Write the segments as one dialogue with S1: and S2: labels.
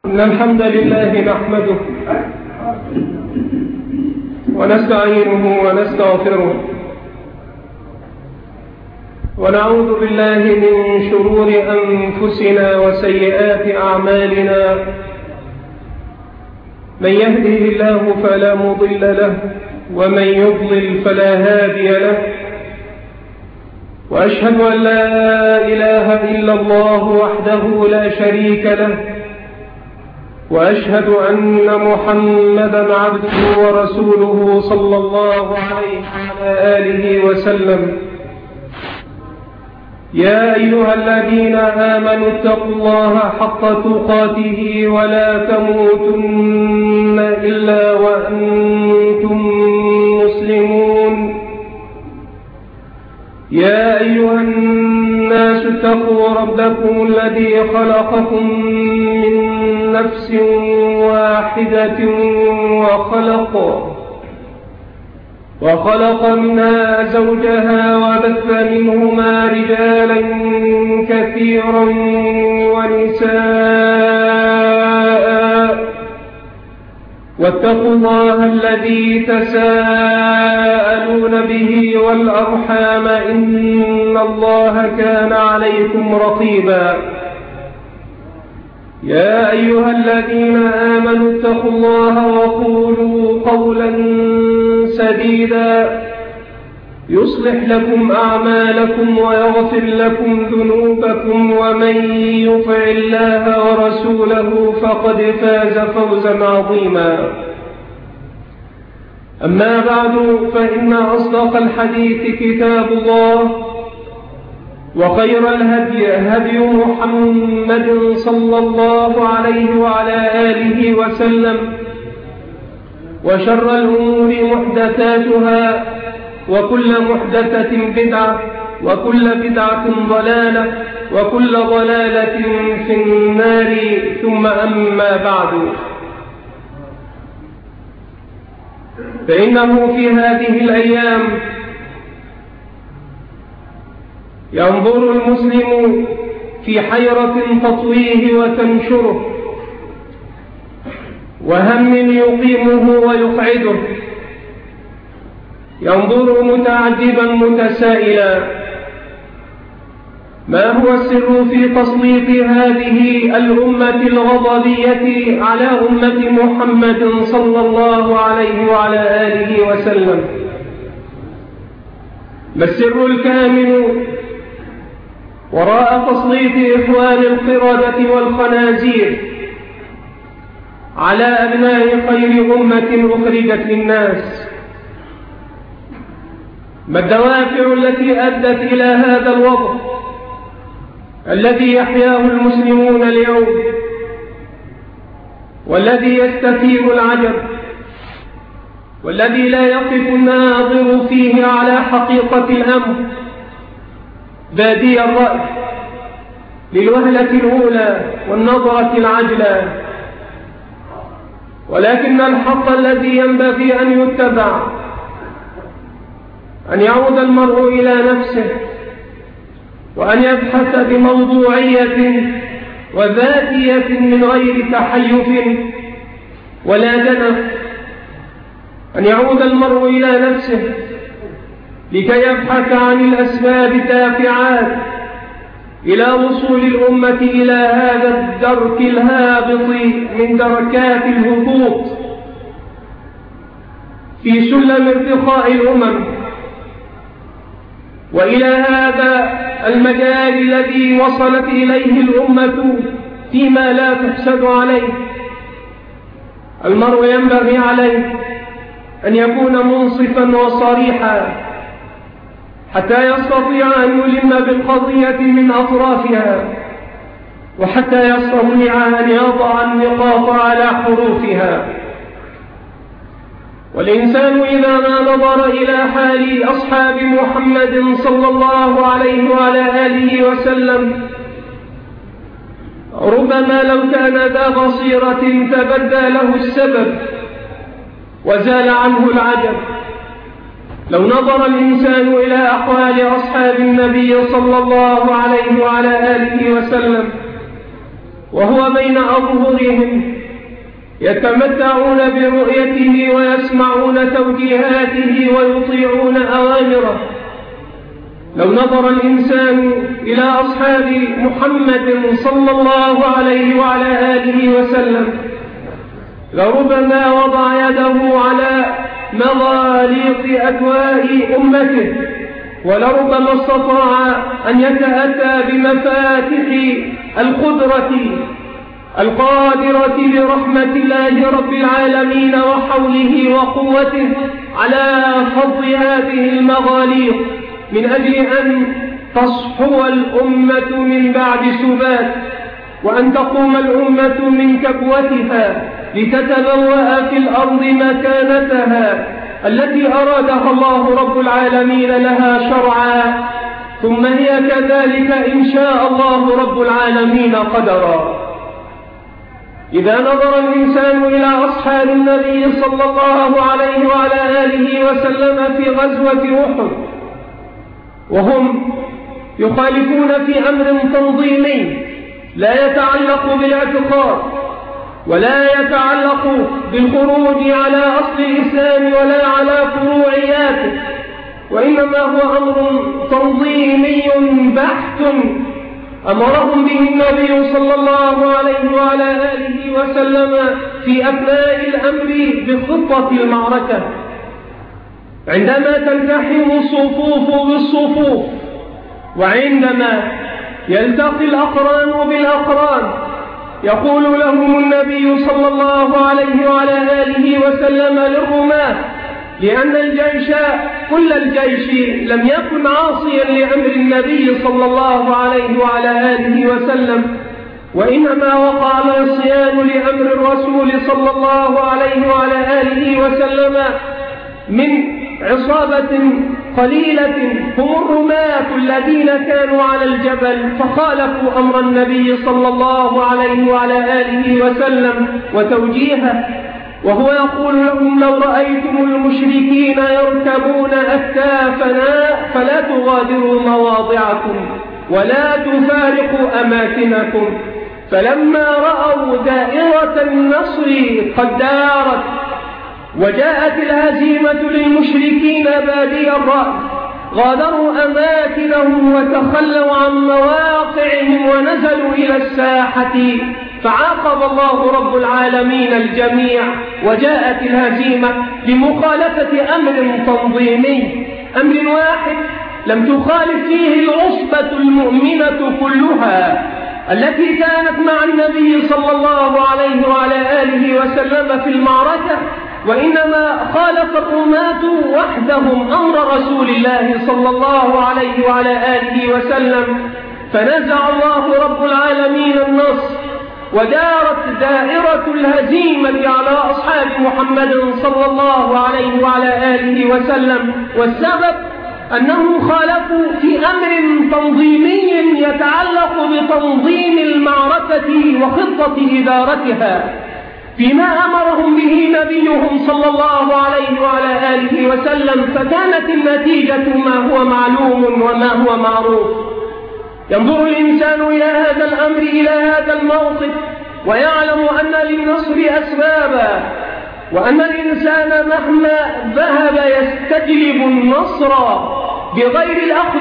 S1: إن الحمد لله نحمده ونستعينه ونستغفره ونعوذ بالله من شرور أنفسنا وسيئات أعمالنا. من يهده الله فلا مضل له ومن يضلل فلا هادي له، وأشهد أن لا إله إلا الله وحده لا شريك له، وأشهد أن محمدا عبده ورسوله صلى الله عليه وعلى آله وسلم. يا أيها الذين آمنوا اتقوا الله حق تقاته ولا تموتن إلا وأنتم مسلمون. يا أيها الناس اتقوا ربكم الذي خلقكم من نفس واحدة وخلق منها زوجها وبث منهما رجالا كثيرا ونساء، واتقوا الله الذي تساءلون به والأرحام إن الله كان عليكم رقيبا. يا أيها الذين آمنوا اتقوا الله وقولوا قولا سديدا يصلح لكم أعمالكم ويغفر لكم ذنوبكم، ومن يطع الله ورسوله فقد فاز فوزا عظيما. أما بعد، فإن أصدق الحديث كتاب الله، وخير الهدي هدي محمد صلى الله عليه وعلى آله وسلم، وشر الأمور محدثاتها، وكل محدثة بدعة، وكل بدعة ضلالة، وكل ضلالة في النار. ثم أما بعد، فإنه في هذه الأيام ينظر المسلم في حيرة تطويه وتنشره، وهم يقيمه ويقعده، ينظر متعجبا متسائلا: ما هو السر في تسليط هذه الأمة الغضبية على أمة محمد صلى الله عليه وعلى آله وسلم؟ ما السر الكامن وراء تسليط إخوان القردة والخنازير على أبناء خير أمة أخرجت للناس؟ ما الدوافع التي أدت إلى هذا الوضع الذي يحياه المسلمون اليوم، والذي يستثير العجب، والذي لا يقف الناظر فيه على حقيقة الأمر بادي الرأي للوهلة الأولى والنظرة العجلة، ولكن الحق الذي ينبغي أن يتبع أن يعود المرء إلى نفسه، وأن يبحث بموضوعية وذاتية من غير تحيف ولا دنف، أن يعود المرء إلى نفسه لكي يبحث عن الأسباب الدافعات إلى وصول الأمة إلى هذا الدرك الهابط من دركات الهبوط في سلم ارتقاء الأمم، وإلى هذا المجال الذي وصلت إليه الأمة فيما لا تحسد عليه. المرء ينبغي عليه أن يكون منصفا وصريحا حتى يستطيع أن يلم بالقضية من أطرافها، وحتى يستطيع أن يضع النقاط على حروفها. والإنسان إذا ما نظر إلى حال أصحاب محمد صلى الله عليه وعلى آله وسلم، ربما لو كان ذا بصيرة تبدى له السبب وزال عنه العجب. لو نظر الإنسان إلى أحوال أصحاب النبي صلى الله عليه وعلى آله وسلم وهو بين أظهرهم يتمتعون برؤيته ويسمعون توجيهاته ويطيعون أوامره. لو نظر الإنسان إلى أصحاب محمد صلى الله عليه وعلى آله وسلم لربما وضع يده على مغاليق أدواء أمته، ولربما استطاع أن يتأتى بمفاتح القدرة القادرة برحمة الله رب العالمين وحوله وقوته على فض هذه المغاليق من أجل أن تصحو الأمة من بعد سبات، وأن تقوم الأمة من كبوتها لتتبوأ في الأرض مكانتها التي أرادها الله رب العالمين لها شرعا، ثم هي كذلك إن شاء الله رب العالمين قدرا. إذا نظر الإنسان إلى أصحاب النبي صلى الله عليه وعلى آله وسلم في غزوة أحد وهم يخالفون في أمر تنظيمي لا يتعلق بالاعتقاد ولا يتعلق بالخروج على أصل الإسلام ولا على فروعياته، وإنما هو أمر تنظيمي بحت أمرهم به النبي صلى الله عليه وعلى آله وسلم في أثناء الأمر بخطة المعركة. عندما تلتحم الصفوف بالصفوف وعندما يلتقي الأقران بالأقران يقول لهم النبي صلى الله عليه وعلى آله وسلم للرماة، لأن الجيش كل الجيش لم يكن عاصيا لأمر النبي صلى الله عليه وعلى آله وسلم، وإنما وقع العصيان لأمر الرسول صلى الله عليه وعلى آله وسلم من عصابة قليلة هم الرماة الذين كانوا على الجبل فخالفوا أمر النبي صلى الله عليه وعلى آله وسلم وتوجيهه، وهو يقول لهم لو رأيتم المشركين يركبون أكتافنا فلا تغادروا مواضعكم ولا تفارقوا أماكنكم. فلما رأوا دائرة النصر قد دارت وجاءت الهزيمة للمشركين بادي الرأي غادروا أماكنهم وتخلوا عن مواقعهم ونزلوا إلى الساحة، فعاقب الله رب العالمين الجميع وجاءت الهزيمة لمخالفة أمر تنظيمي، أمر واحد لم تخالف فيه العصبة المؤمنة كلها التي كانت مع النبي صلى الله عليه وعلى آله وسلم في المعركة، وإنما خالف الرماة وحدهم أمر رسول الله صلى الله عليه وعلى آله وسلم، فنزع الله رب العالمين النصر ودارت دائرة الهزيمة على أصحاب محمد صلى الله عليه وعلى آله وسلم، والسبب أنهم خالفوا في أمر تنظيمي يتعلق بتنظيم المعركة وخطة إدارتها فيما أمرهم به نبيهم صلى الله عليه وعلى آله وسلم، فكانت النتيجة ما هو معلوم وما هو معروف. ينظر الإنسان إلى هذا الأمر إلى هذا الموقف ويعلم أن للنصر أسبابا، وأن الإنسان مهما ذهب يستجلب النصر بغير الأخذ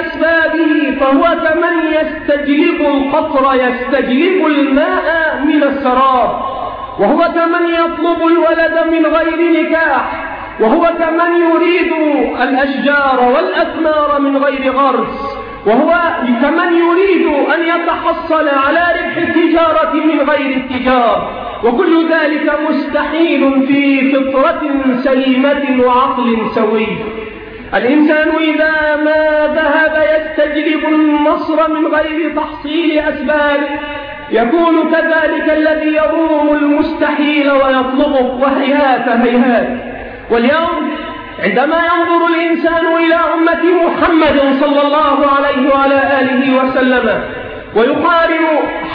S1: بأسبابه فهو كمن يستجلب القطر يستجلب الماء من السراب، وهو كمن يطلب الولد من غير نكاح، وهو كمن يريد الأشجار والأثمار من غير غرس، وهو كمن يريد أن يتحصل على ربح التجارة من غير التجار، وكل ذلك مستحيل في فطرة سليمة وعقل سوي. الإنسان إذا ما ذهب يستجلب النصر من غير تحصيل أسبابه يكون كذلك الذي يروم المستحيل ويطلبه، وهيهات هيهات. واليوم عندما ينظر الإنسان إلى أمة محمد صلى الله عليه وعلى آله وسلم ويقارن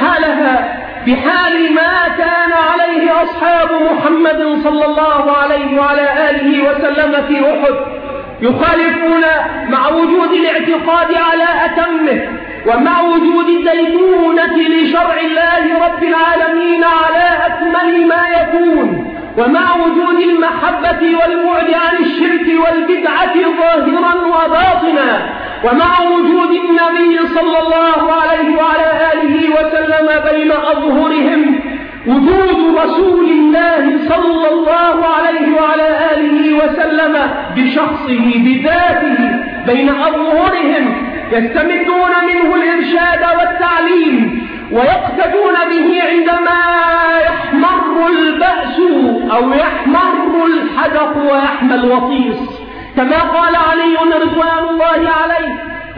S1: حالها بحال ما كان عليه أصحاب محمد صلى الله عليه وعلى آله وسلم في أحد، يخالفون مع وجود الاعتقاد على أتمه، ومع وجود الدينونة لشرع الله رب العالمين على أكمل ما يكون، ومع وجود المحبة والبعد عن الشرك والبدعة ظاهرا وباطنا، ومع وجود النبي صلى الله عليه وعلى آله وسلم بين أظهرهم، وجود رسول الله صلى الله عليه وعلى آله وسلم بشخصه بذاته بين أظهرهم، يستمدون منه الإرشاد والتعليم ويقتدون به عندما يحمر البأس أو يحمر الحدق ويحمى الوطيس، كما قال علي رضوان الله عليه: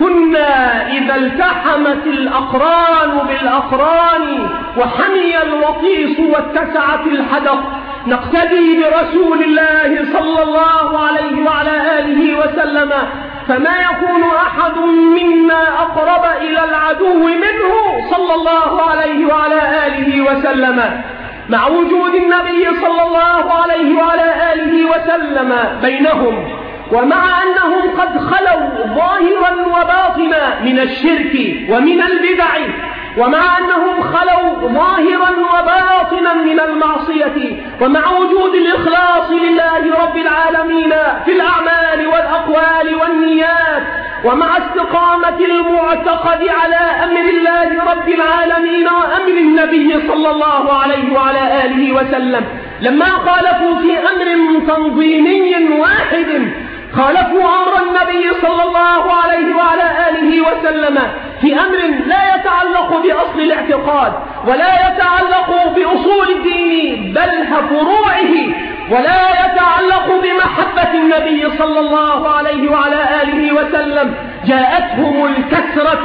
S1: كنا إذا التحمت الأقران بالأقران وحمي الوطيس واتسعت الحدق نقتدي برسول الله صلى الله عليه وعلى آله وسلم، فما يكون أحد منا أقرب إلى العدو منه صلى الله عليه وعلى آله وسلم. مع وجود النبي صلى الله عليه وعلى آله وسلم بينهم، ومع أنهم قد خلوا ظاهرا وباطنا من الشرك ومن البدع، ومع أنهم خلوا ظاهرا وباطنا من المعصية، ومع وجود الإخلاص لله رب العالمين في الأعمال والأقوال والنيات، ومع استقامة المعتقد على أمر الله رب العالمين وأمر النبي صلى الله عليه وعلى آله وسلم، لما خالفوا في أمر تنظيمي واحد، خالفوا أمر النبي صلى الله عليه وعلى آله وسلم في أمر لا يتعلق بأصل الاعتقاد ولا يتعلق بأصول الدين بل فروعه، ولا يتعلق بمحبة النبي صلى الله عليه وعلى آله وسلم، جاءتهم الكسرة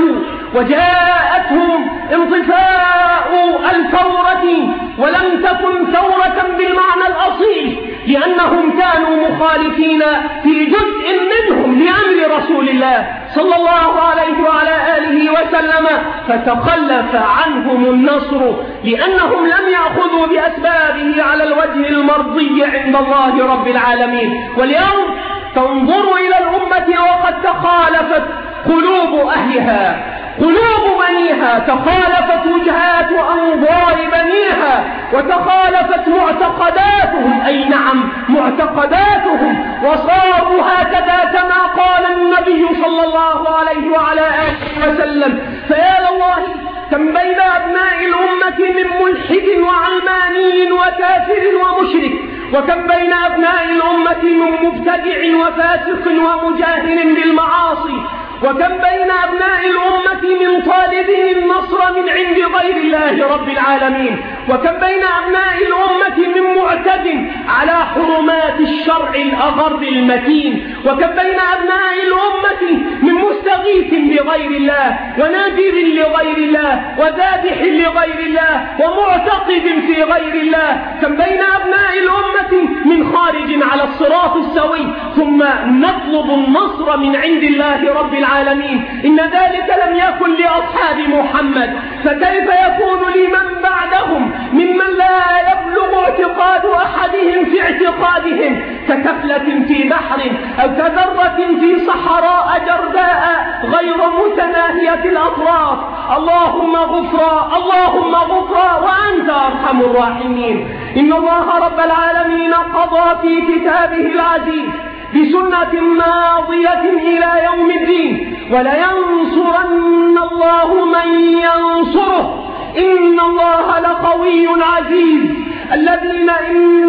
S1: وجاءتهم انطفاء الثورة، ولم تكن ثورة بالمعنى الأصيل، لأنهم كانوا مخالفين في جزء منهم لأمر رسول الله صلى الله عليه وعلى آله وسلم، فتخلف عنهم النصر لأنهم لم يأخذوا بأسبابه على الوجه المرضي عند الله رب العالمين. واليوم تنظر إلى الأمة وقد تخالفت قلوب أهلها، قلوب بنيها، تخالفت وجهات أنظار بنيها، وتخالفت معتقداتهم، أي نعم معتقداتهم، وصاروا هكذا كما قال النبي صلى الله عليه وعلى آله وسلم. فيا لله كم بين أبناء الأمة من ملحد وعلماني وكافر ومشرك، وكم بين أبناء الأمة من مبتدع وفاسق ومجاهر بالمعاصي، وكم بين أبناء الأمة من طالبين النصر من عند غير الله رب العالمين، وكم بين أبناء الأمة من معتد على حرمات الشرع الأغر المتين، وكم بين أبناء الأمة من مستغيث بغير الله ونادر لغير الله وذابح لغير الله ومعتقد في غير الله، كم بين أبناء الأمة من خارج على الصراط السوي، ثم نطلب النصر من عند الله رب العالمين. إن ذلك لم يكن لأصحاب محمد، فكيف يكون لمن بعدهم ممن لا يبلغ اعتقاد أحدهم في اعتقادهم ككفلة في بحر أو كذرة في صحراء جرداء غير متناهية الأطراف. اللهم غفرا، اللهم غفرا، وأنت أرحم الراحمين. إن الله رب العالمين قضى في كتابه العزيز بسنة ماضية إلى يوم الدين، ولينصرن الله من ينصره، إن الله لقوي عزيز. الذين إن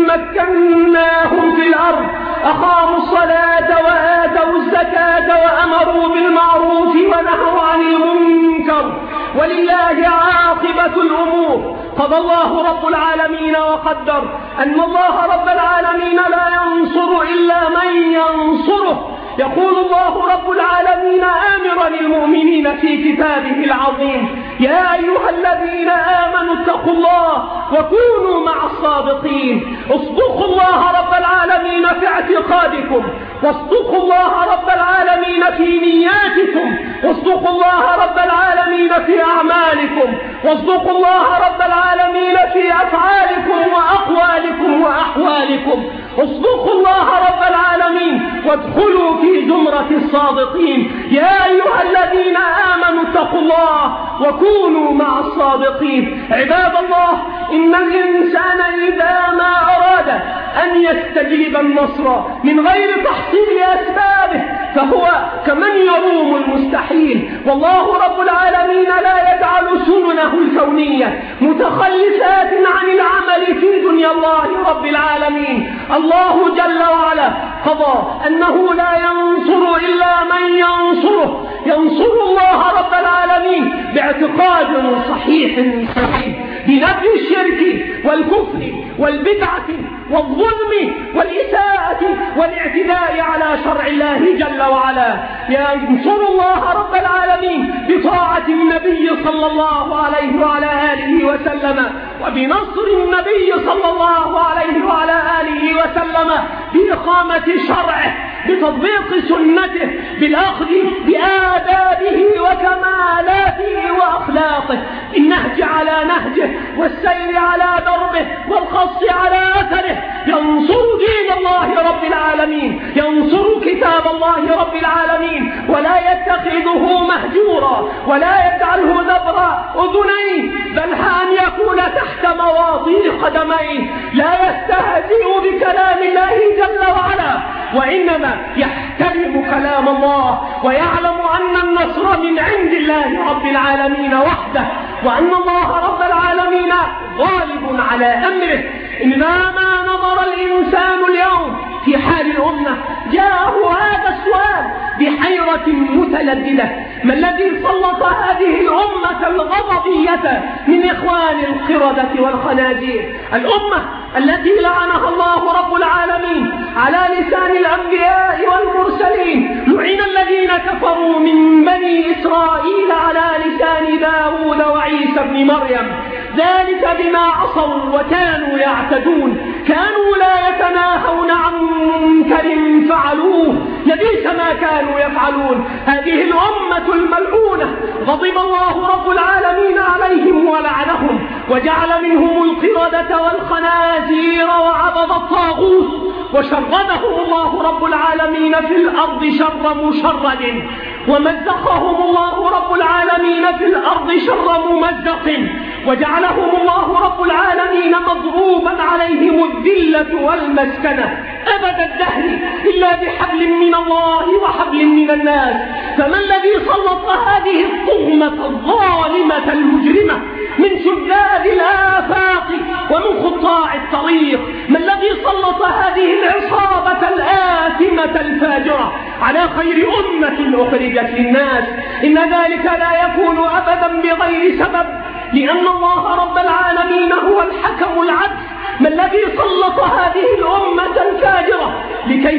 S1: مكناهم في الأرض أقاموا الصلاة وآتوا الزكاة وأمروا بالمعروف ونهوا عن المنكر، ولله عاقبة الأمور. قضى الله رب العالمين وقدر أن الله رب العالمين لا ينصر إلا من ينصره. يقول الله رب العالمين آمرا المؤمنين في كتابه العظيم: يا أيها الذين آمنوا اتقوا الله وكونوا مع الصادقين. اصدقوا الله رب العالمين في اعتقادكم، واصدقوا الله رب العالمين في نياتكم، واصدقوا الله رب العالمين في أعمالكم، واصدقوا الله رب العالمين في أفعالكم وأقوالكم وأحوالكم. أحوالكم. اصدقوا الله رب العالمين وادخلوا في زمرة الصادقين. يا أيها الذين آمنوا اتقوا الله وكونوا مع الصادقين. عباد الله، إن الإنسان إذا ما أراد أن يستجلب النصر من غير تحصيل أسبابه فهو كمن يروم المستحيل. والله رب العالمين لا يجعل سننه الكونية متخلفات عن العمل في دنيا الله رب العالمين. الله جل وعلا قضى أنه لا ينصر إلا من ينصره. ينصر الله رب العالمين باعتقاد صحيح بنفي الشرك والكفر والبدعة والظلم والإساءة والاعتداء على شرع الله جل وعلا. ينصر الله رب العالمين بطاعة النبي صلى الله عليه وعلى آله وسلم، وبنصر النبي صلى الله عليه وعلى آله وسلم بإقامة شرعه، بتطبيق سنته، بالأخذ بآدابه وكمالاته وأخلاقه، النهج على نهجه والسير على دربه والقص على أثره. ينصر دين الله رب العالمين، ينصر كتاب الله رب العالمين، ولا يتخذه مهجورا ولا يجعله دبر أذنيه، بل أن يكون تحت مواطئ قدميه. لا يستهزئ بكلام الله جل وعلا، وإنما يحترم كلام الله ويعلم أن النصر من عند الله رب العالمين وحده، وأن الله رب العالمين غالب على أمره. إنما نظر الإنسان اليوم في حال الأمة جاءه هذا السؤال بحيرة متلددة: ما الذي سلط هذه الأمة الغضبية من إخوان القردة والخنازير؟ الأمة التي لعنها الله رب العالمين على لسان الأنبياء والمرسلين. لعن الذين كفروا من بني إسرائيل على لسان داود وعيسى بن مريم، ذلك بما عصوا وكانوا يعتدون، كانوا لا يتناهون عن منكر فعلوه، لبئس ما كانوا يفعلون. هذه الأمة الملعونة غضب الله رب العالمين عليهم ولعنهم، وجعل منهم القردة والخنازير وعبد الطاغوت، وشردهم الله رب العالمين في الأرض شر مشرد، ومزقهم الله رب العالمين في الأرض شر ممزق، وجعلهم الله رب العالمين مضروبا عليهم الذلة والمسكنة أبد الدهر إلا بحبل من الله وحبل من الناس. فما الذي سلط هذه الطغمة الظالمة المجرمة من شذاذ الآفاق ومن قطاع الطريق؟ ما الذي سلط هذه العصابة الآثمة الفاجرة على خير أمة أخرجت للناس؟ إن ذلك لا يكون أبدا بغير سبب، لأن الله رب العالمين هو الحكم العدل. ما الذي سلط هذه الأمة الفاجرة لكي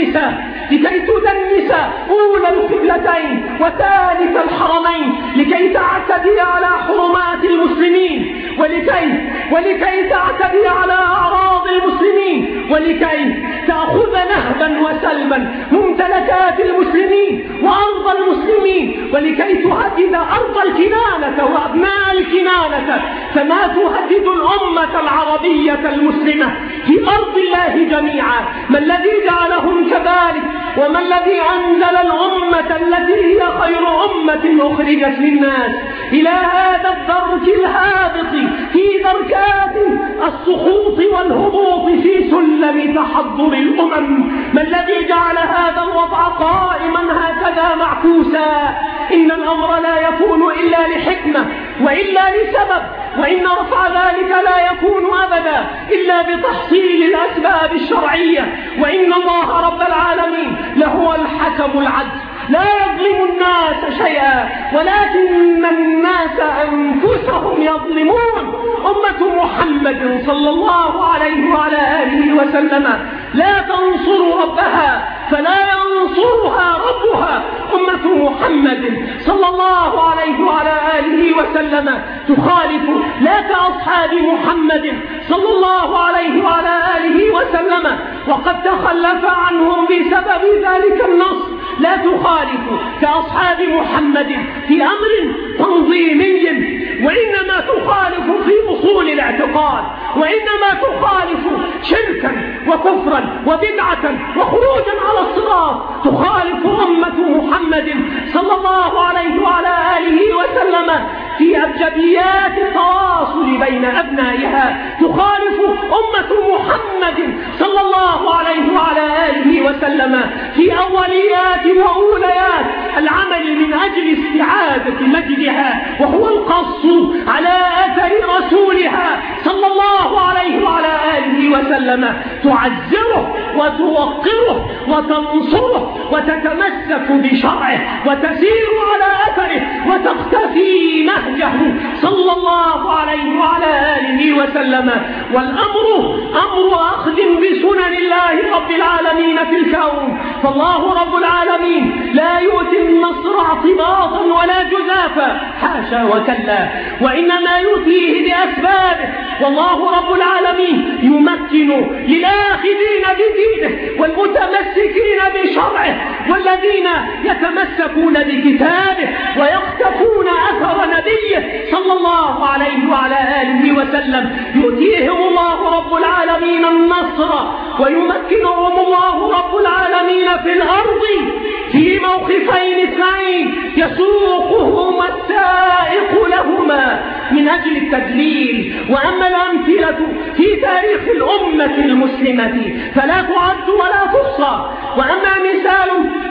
S1: تدنس أولى القبلتين وثالث الحرمين، لكي تعتدي على حرمات المسلمين، ولكي تعتدي على أعراض المسلمين، ولكي تأخذ نهبا وسلبا ممتلكات المسلمين وأرض المسلمين، ولكي تهدد أرض الكنانة وأبناء الكنانة، كما تهدد الأمة العربية المسلمة في أرض الله جميعا. ما الذي جعلهم كذلك؟ وما الذي أنزل الأمة التي هي خير أمة أخرجت للناس إلى هذا الدرك الهابط في دركات السقوط والهبوط في سلم تحضر الأمم؟ ما الذي جعل هذا الوضع قائما هكذا معكوسا؟ إن الأمر لا يكون إلا لحكمة وإلا لسبب، وإن رفع ذلك لا يكون أبدا إلا بتحصيل الأسباب الشرعية. وإن الله رب العالمين لهو الحكم العدل، لا يظلم الناس شيئا ولكن الناس أنفسهم يظلمون. أمة محمد صلى الله عليه وعلى آله وسلم لا تنصر ربها فلا ينصرها ربها. أمة محمد صلى الله عليه وعلى آله وسلم تخالف لا كأصحاب محمد صلى الله عليه وعلى آله وسلم، وقد تخلف عنهم بسبب ذلك النص لا تخالف كأصحاب محمد في أمر تنظيمي، وإنما تخالف في أصول الاعتقاد، وإنما تخالف شركا وكفرا وبدعة وخروجا على الصراط. تخالف أمة محمد صلى الله عليه وعلى آله وسلم في أبجديات التواصل بين أبنائها. تخالف أمة محمد صلى الله عليه وعلى آله وسلم في أوليات وأوليات العمل من أجل استعادة مجدها، وهو القص على أثر رسولها صلى الله عليه وعلى آله وسلم. تعزره وتوقره وتنصره وتتمسك بشرعه وتسير على أثره وتختفي نهجه صلى الله عليه وعلى آله وسلم. والأمر أمر أخذ بسنن الله رب العالمين في الكون، فالله رب العالمين لا يؤتي النصر اعتباطا ولا جزافا، حاشا وكلا، وإنما يؤتيه بأسبابه. والله رب العالمين يمكن للآخذين بدينه والمتمسكين بشرعه والذين يتمسكون بكتابه ويختفون أثر نبيه صلى الله عليه وعلى آله وسلم. يؤتيهم الله رب العالمين النصر ويمكنهم الله رب العالمين في الأرض في موقفين اثنين يسوقهما السائق لهما من أجل التدليل. وأما الأمثلة في تاريخ الأمة المسلمة فلا تعد ولا تحصى. وأما مثال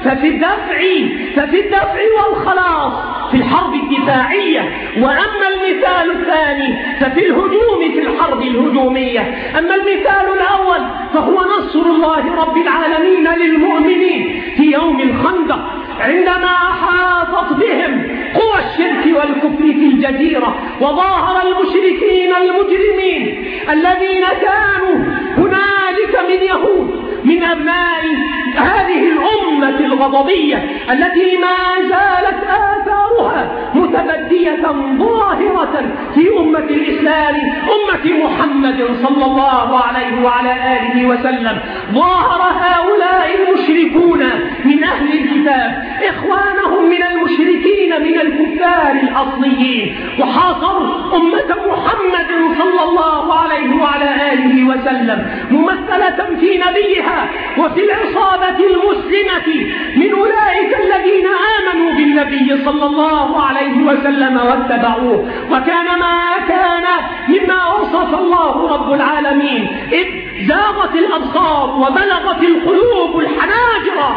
S1: ففي الدفع والخلاص في الحرب الدفاعية، وأما المثال الثاني ففي الهجوم في الحرب الهجومية. أما المثال الأول فهو نصر الله رب العالمين للمؤمنين في يوم الخندق عندما أحاطت بهم قوى الشرك والكفر في الجزيرة، وظاهر المشركين المجرمين الذين كانوا هنالك من يهود من أبناء هذه الأمة الغضبية التي ما زالت آثارها متبدية ظاهرة في أمة الإسلام، أمة محمد صلى الله عليه وعلى آله وسلم. ظاهر هؤلاء المشركون من أهل الكتاب إخوانهم من المشركين من الكفار الأصليين، وحاصروا أمة محمد صلى الله عليه وعلى آله وسلم ممثلة في نبيها وفي العصابة المسلمة من أولئك الذين آمنوا بالنبي صلى الله عليه وسلم واتبعوه. وكان ما كان مما وصف الله رب العالمين إذ زاغت الأبصار وبلغت القلوب الحناجر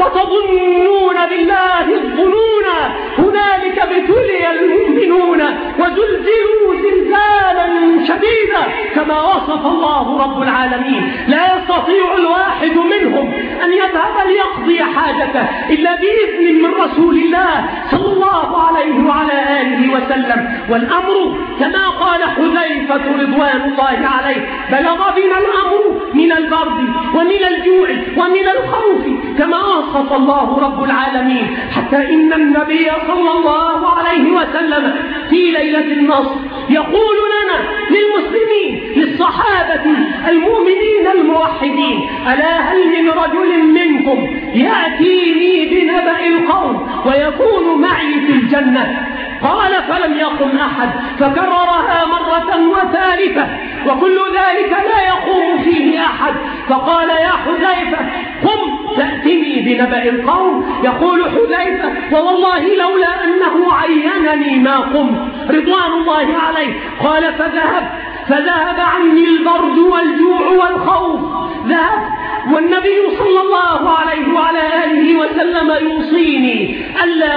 S1: وتظنون بالله الظنون هنالك ابتلي المؤمنون وزلزلوا زلزالا شديدا كما وصف الله رب العالمين. لا يستطيع الواحد منهم أن يذهب ليقضي حاجته إلا بإذن من رسول الله صلى الله عليه وعلى آله وسلم. والأمر كما قال حذيفة رضوان الله عليه بلغ بنا الأمر من البرد ومن الجوع ومن الخوف كما وصف الله رب العالمين، حتى إن النبي صلى الله عليه وسلم في ليلة النصر يقول لنا للمسلمين للصحابة المؤمنين الموحدين: ألا هل من رجل منكم يأتيني بنبأ القوم ويكون معي في الجنة؟ قال فلم يقم أحد، فكررها مرة وثالثة وكل ذلك لا يقوم فيه أحد. فقال يا حذيفة قم تأتني بنبأ القوم. يقول حذيفة ووالله لولا أنه عينني ما قمت رضوان الله عليه. قال فذهب عني البرد والجوع والخوف، ذهب والنبي صلى الله عليه وعلى آله وسلم يوصيني ألا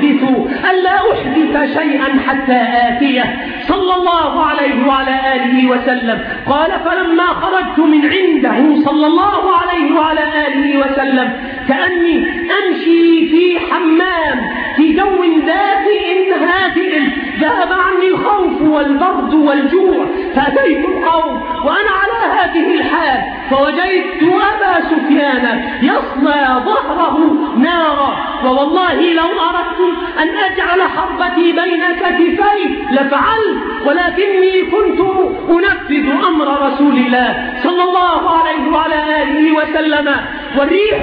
S1: أحدث شيئا حتى آتيه صلى الله عليه وعلى آله وسلم. قال فلما خرجت من عنده صلى الله عليه وعلى آله وسلم كأني أمشي في حمام في جو دافئ هادئ، ذهب عني الخوف والبرد والجوع، فأتيت القوم وأنا على هذه الحال فوجدت أبا سفيان يصلى ظهره نارا، ووالله لو أردت أن أجعل حربتي بين كتفي لفعلت، ولكني كنت أنفذ أمر رسول الله صلى الله عليه وعلى آله وسلم. والريح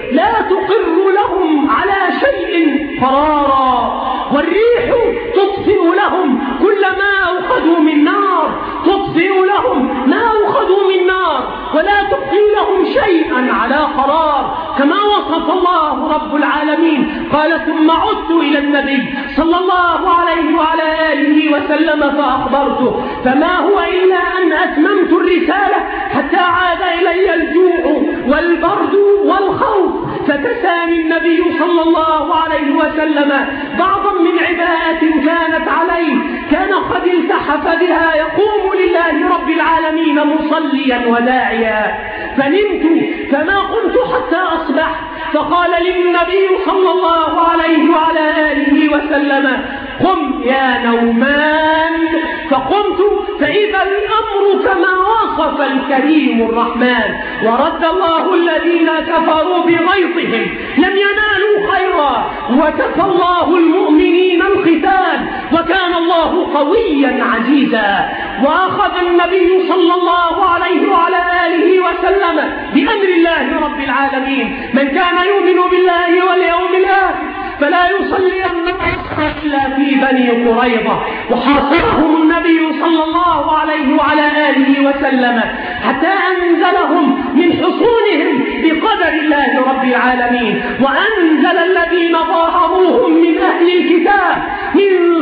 S1: لا تقر لهم على شيء قرارا، والريح تطفئ لهم كل ما أوقدوا من نار، تطفئ لهم ما أوقدوا من نار ولا تبقي لهم شيئا على قرار، كما وصف الله رب العالمين. قال ثم عدت إلى النبي صلى الله عليه وعلى آله وسلم فأخبرته، فما هو إلا أن أتممت الرسالة حتى عاد إلي الجوع والبرد والخوف، فكساني النبي صلى الله عليه وسلم بعضا من عباءة كانت عليه، كان قد التحف بها يقوم لله رب العالمين مصليا وداعيا، فنمت فما قمت حتى أصبح، فقال للنبي صلى الله عليه وعلى آله وسلم قم يا نومان، فقمت فإذا الأمر كما وصف الكريم الرحمن، ورد الله الذين كفروا بغيظهم لم ينالوا خيرا وكفى الله المؤمنين القتال وكان الله قويا عزيزا. وأخذ النبي صلى الله عليه وعلى آله وسلم بأمر الله رب العالمين، من كان يؤمن بالله واليوم الآخر فلا يصلين إلا في بني قريظة، وحاصرهم النبي صلى الله عليه وعلى آله وسلم حتى أنزلهم من حصونهم بقدر الله رب العالمين، وأنزل الذين ظاهروهم من أهل الكتاب من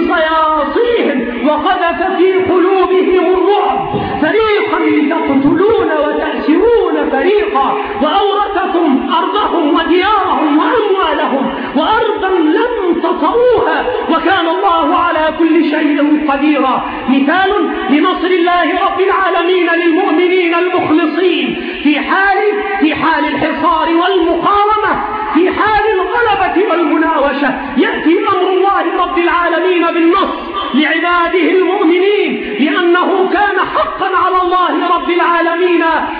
S1: صياصيهم وقذف في قلوبهم الرعب، فريقا تقتلون وتأسرون فريقا، وأورثكم أرضهم وديارهم وأموالهم وأرضا لم تطئوها وكان الله على كل شيء قديرا. مثال لنصر الله رب العالمين للمؤمنين المخلصين في حال الحصار والمقاومة، في حال الغلبة والمناوشة يأتي أمر الله رب العالمين بالنصر لعباده المؤمنين، لأنه كان حقا على الله رب العالمين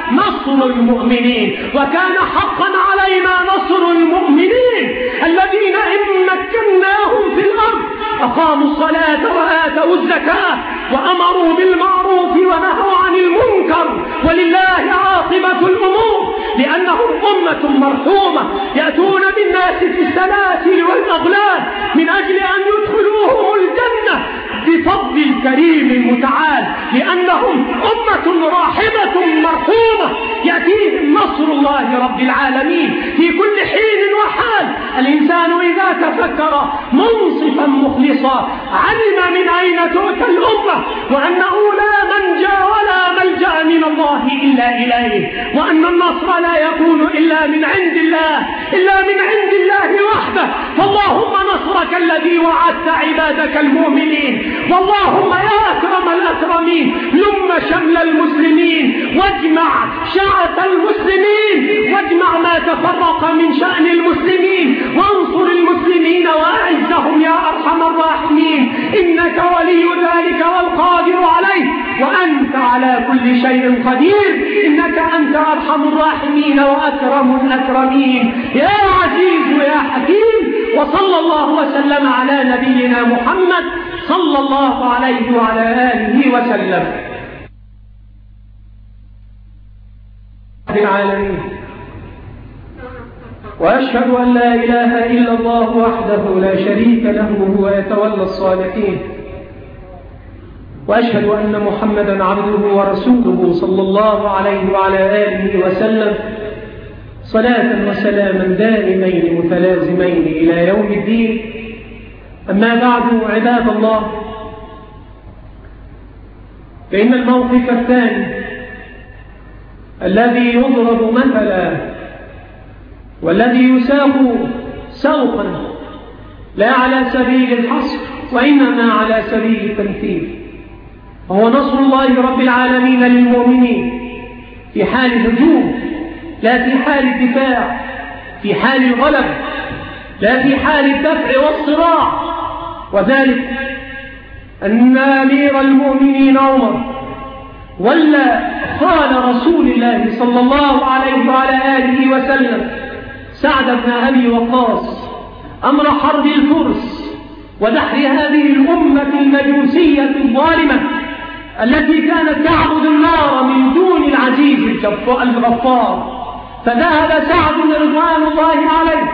S1: نصر المؤمنين، وكان حقا علينا نصر المؤمنين الذين إن مكناهم في الأرض أقاموا الصلاة وآتوا الزكاة وأمروا بالمعروف ونهوا عن المنكر، ولله عاقبة الأمور، لأنهم أمة مرحومة يأتون بالناس في السلاسل والأغلال من أجل أن يدخلوهم الجنة بفضل الكريم المتعال، لأنهم أمة راحمة مرحومة يأتيهم نصر الله رب العالمين في كل حين وحال. الإنسان إذا تفكر منصفا مخلصا علم من أين تؤتى الأمة، وأنه لا منجا ولا ملجأ من الله إلا إليه، وأن النصر لا يكون إلا من عند الله وحده. فاللهم نصرك الذي وعدت عبادك المؤمنين، واللهم يا أكرم الأكرمين لم شمل المسلمين واجمع شعث المسلمين، واجمع ما تفرق من شأن المسلمين، وانصر المسلمين وأعزهم يا أرحم الراحمين، إنك ولي ذلك والقادر عليه، وأنت على كل شيء قدير، إنك أنت أرحم الراحمين وأكرم الأكرمين يا عزيز يا حكيم. وصلى الله وسلم على نبينا محمد صلى الله عليه وعلى آله وسلم. العالمين، وأشهد أن لا إله إلا الله وحده لا شريك له وهو يتولى الصالحين، وأشهد أن محمدا عبده ورسوله صلى الله عليه وعلى آله وسلم، صلاة وسلاما دائمين متلازمين إلى يوم الدين. أما بعد، عباد الله، فإن الموقف الثاني الذي يضرب مثلا والذي يساق سوقا لا على سبيل الحصر وإنما على سبيل التمثيل، وهو نصر الله رب العالمين للمؤمنين في حال الهجوم لا في حال الدفاع، في حال الغلب لا في حال الدفع والصراع. وذلك أن أمير المؤمنين عمر ولا خال رسول الله صلى الله عليه وعلى آله وسلم سعد بن أبي وقاص أمر حرب الفرس ودحر هذه الأمة المجوسية الظالمة التي كانت تعبد النار من دون العزيز الغفار. فذهب سعد رضوان الله عليه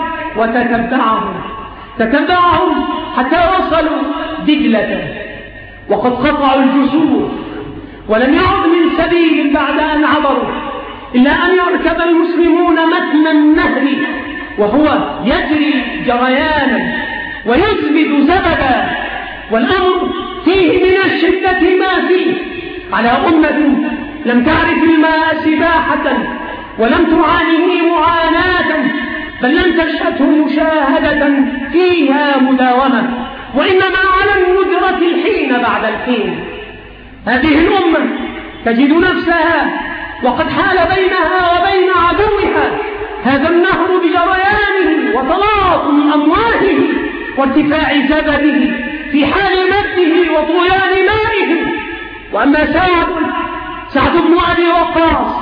S1: وتتبعهم حتى وصلوا دجلة، وقد قطعوا الجسور ولم يعد من سبيل بعد أن عبروا إلا أن يركب المسلمون متن النهر وهو يجري جريانا ويزبد زبدا، والأمر فيه من الشدة ما فيه، على أمة لم تعرف الماء سباحة ولم تعانيه معاناة، بل لم تشهده مشاهدة فيها مداومة، وإنما على الندرة الحين بعد الحين. هذه الأمة تجد نفسها وقد حال بينها وبين عدوها هذا النهر بجريانه وتلاطم أمواجه وارتفاع زبده في حال مده وطغيان مائه. وأما سعد بن أبي وقاص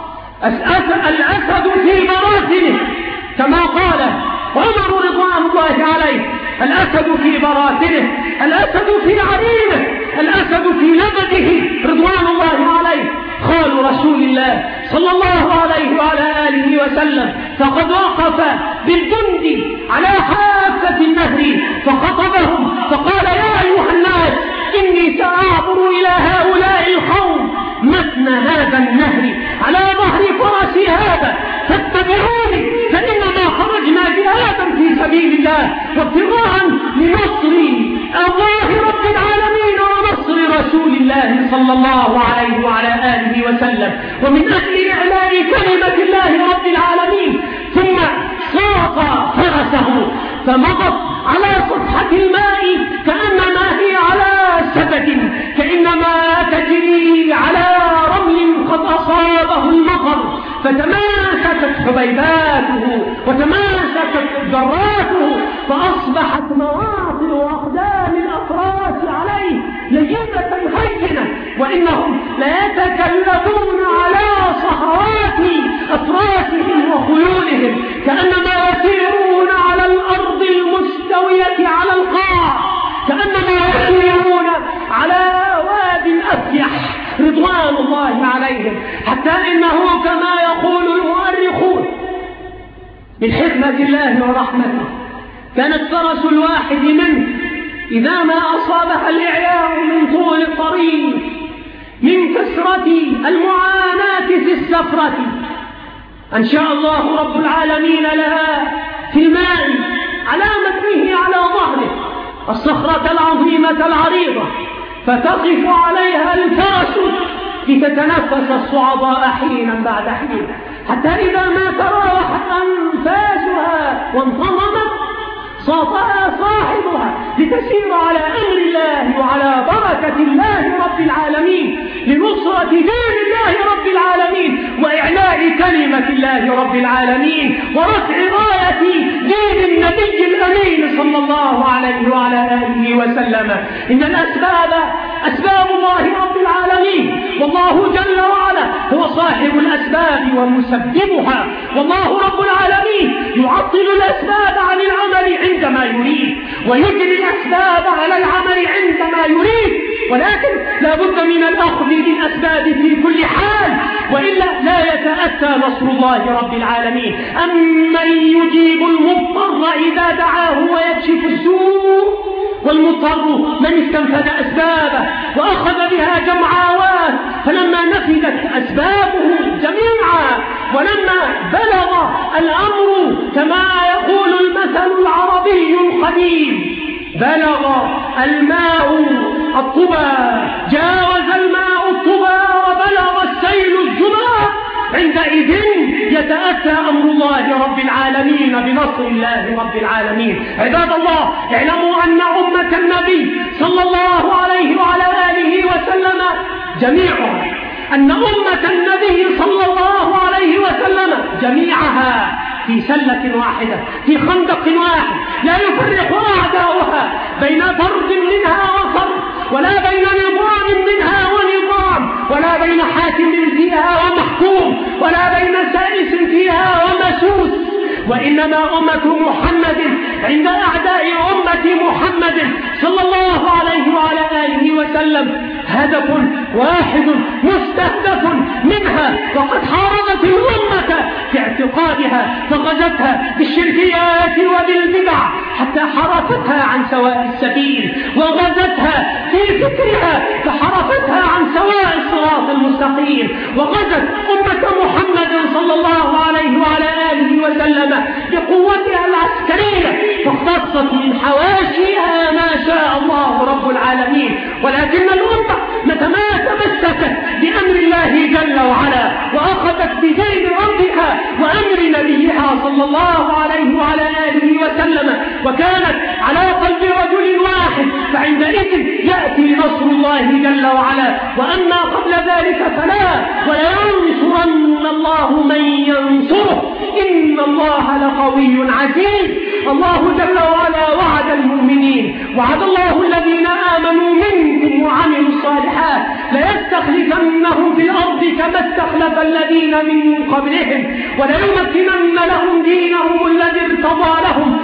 S1: الأسد في براثنه كما قال عمر رضوان الله عليه: الأسد في براثنه، الأسد في عرينه، الأسد في لبده رضوان الله عليه. خال رسول الله صلى الله عليه وعلى آله وسلم فقد وقف بالجند على حافة النهر فخطبهم فقال: يا أيها الناس، إني سأعبر إلى هؤلاء القوم متن هذا النهر على ظهر فرسي هذا، فاتبعوني، فإنما خرجنا جهادا في سبيل الله وابتغاء لنصر الله رب العالمين ونصر رسول الله صلى الله عليه وعلى آله وسلم، ومن أجل إعلاء كلمة الله رب العالمين. ثم ساق فرسه فمضت على سطحة الماء كأنما هي على سبت، كأنما تجري على رمل قد أصابه المطر، فتماسكت حبيباته وتماسكت جراته، فأصبحت مواطن وأقدام الأفراس عليه لينة هينة، وإنهم ليتكلمون على صخرات أفراسهم وخيولهم كأنما يسيرون على الأرض المستوية على القاع، كأنما يسيرون على واد أفيح رضوان الله عليهم. حتى إنه كما يقول المؤرخون من حكمة الله ورحمته كانت فرس الواحد منه إذا ما أصابها الإعياء من طول الطريق من كثرة المعاناة في السفرة أنشأ الله رب العالمين لها في الماء على متنه على ظهره الصخرة العظيمة العريضة، فتقف عليها الفرس لتتنفس الصعداء حينا بعد حين، حتى إذا ما تراوحت أنفاسها وانتظمت صافها صاحبها لتسير على أمر الله وعلى بركة الله رب العالمين، لنصرة دين الله رب العالمين وإعلاء كلمة الله رب العالمين ورفع راية دين النبي الأمين صلى الله عليه وعلى آله وسلم. إن الأسباب أسباب الله رب العالمين، والله جل وعلا هو صاحب الأسباب ومسببها، والله رب العالمين يعطل الأسباب عن العمل عندما يريد ويجري الأسباب على العمل عندما يريد، ولكن لا بد من الأخذ بالأسباب في كل حال، وإلا لا يتأتى نصر الله رب العالمين. أمن يجيب المضطر إذا دعاه ويكشف السوء، والمضطر من استنفذ أسبابه وأخذ بها جمعاوات، فلما نفذت أسبابه جميعا ولما بلغ الأمر كما يقول المثل العربي القديم: بلغ الماء الطبا، جاوز الماء الطبا وبلغ السيل الجبا، عندئذ يتأتى أمر الله رب العالمين بنصر الله رب العالمين. عباد الله، اعلموا أن أمة النبي صلى الله عليه وعلى آله وسلم جميعها، أن أمة النبي صلى الله عليه وسلم جميعها في سلة واحدة، في خندق واحد، لا يفرق أعداؤها بين فرد منها وفرد، ولا بين نظام منها ونظام، ولا بين حاكم فيها ومحكوم، ولا بين سائس فيها ومسوس، وإنما أمة محمد عند أعداء أمة محمد صلى الله عليه وعلى آله وسلم هدف واحد مستهدف منها، وقد حاربت الأمة في اعتقادها فغزتها بالشركيات وبالبدع حتى حرفتها عن سواء السبيل، وغزتها في فكرها فحرفتها عن سواء الصراط المستقيم، وغزت أمة محمد صلى الله عليه وعلى آله وسلم بقوتها العسكرية فاختصت من حواشيها ما شاء الله رب العالمين. ولكن الأمة متى ما تمسكت بأمر الله جل وعلا وأخذت بدين ربها وأمر نبيها صلى الله عليه وعلى آله وسلم وكانت على قلب رجل واحد فعندئذ يأتي نصر الله جل وعلا. وأما قبل ذلك فلا، ولينصرن الله من ينصره إن الله لقوي عزيز. الله جل وعلا وعد المؤمنين، وعد الله الذين آمنوا منكم وعملوا الصالحات ليستخلفنهم في الأرض كما استخلف الذين من قبلهم وليمكنن لهم دينهم الذي ارتضى لهم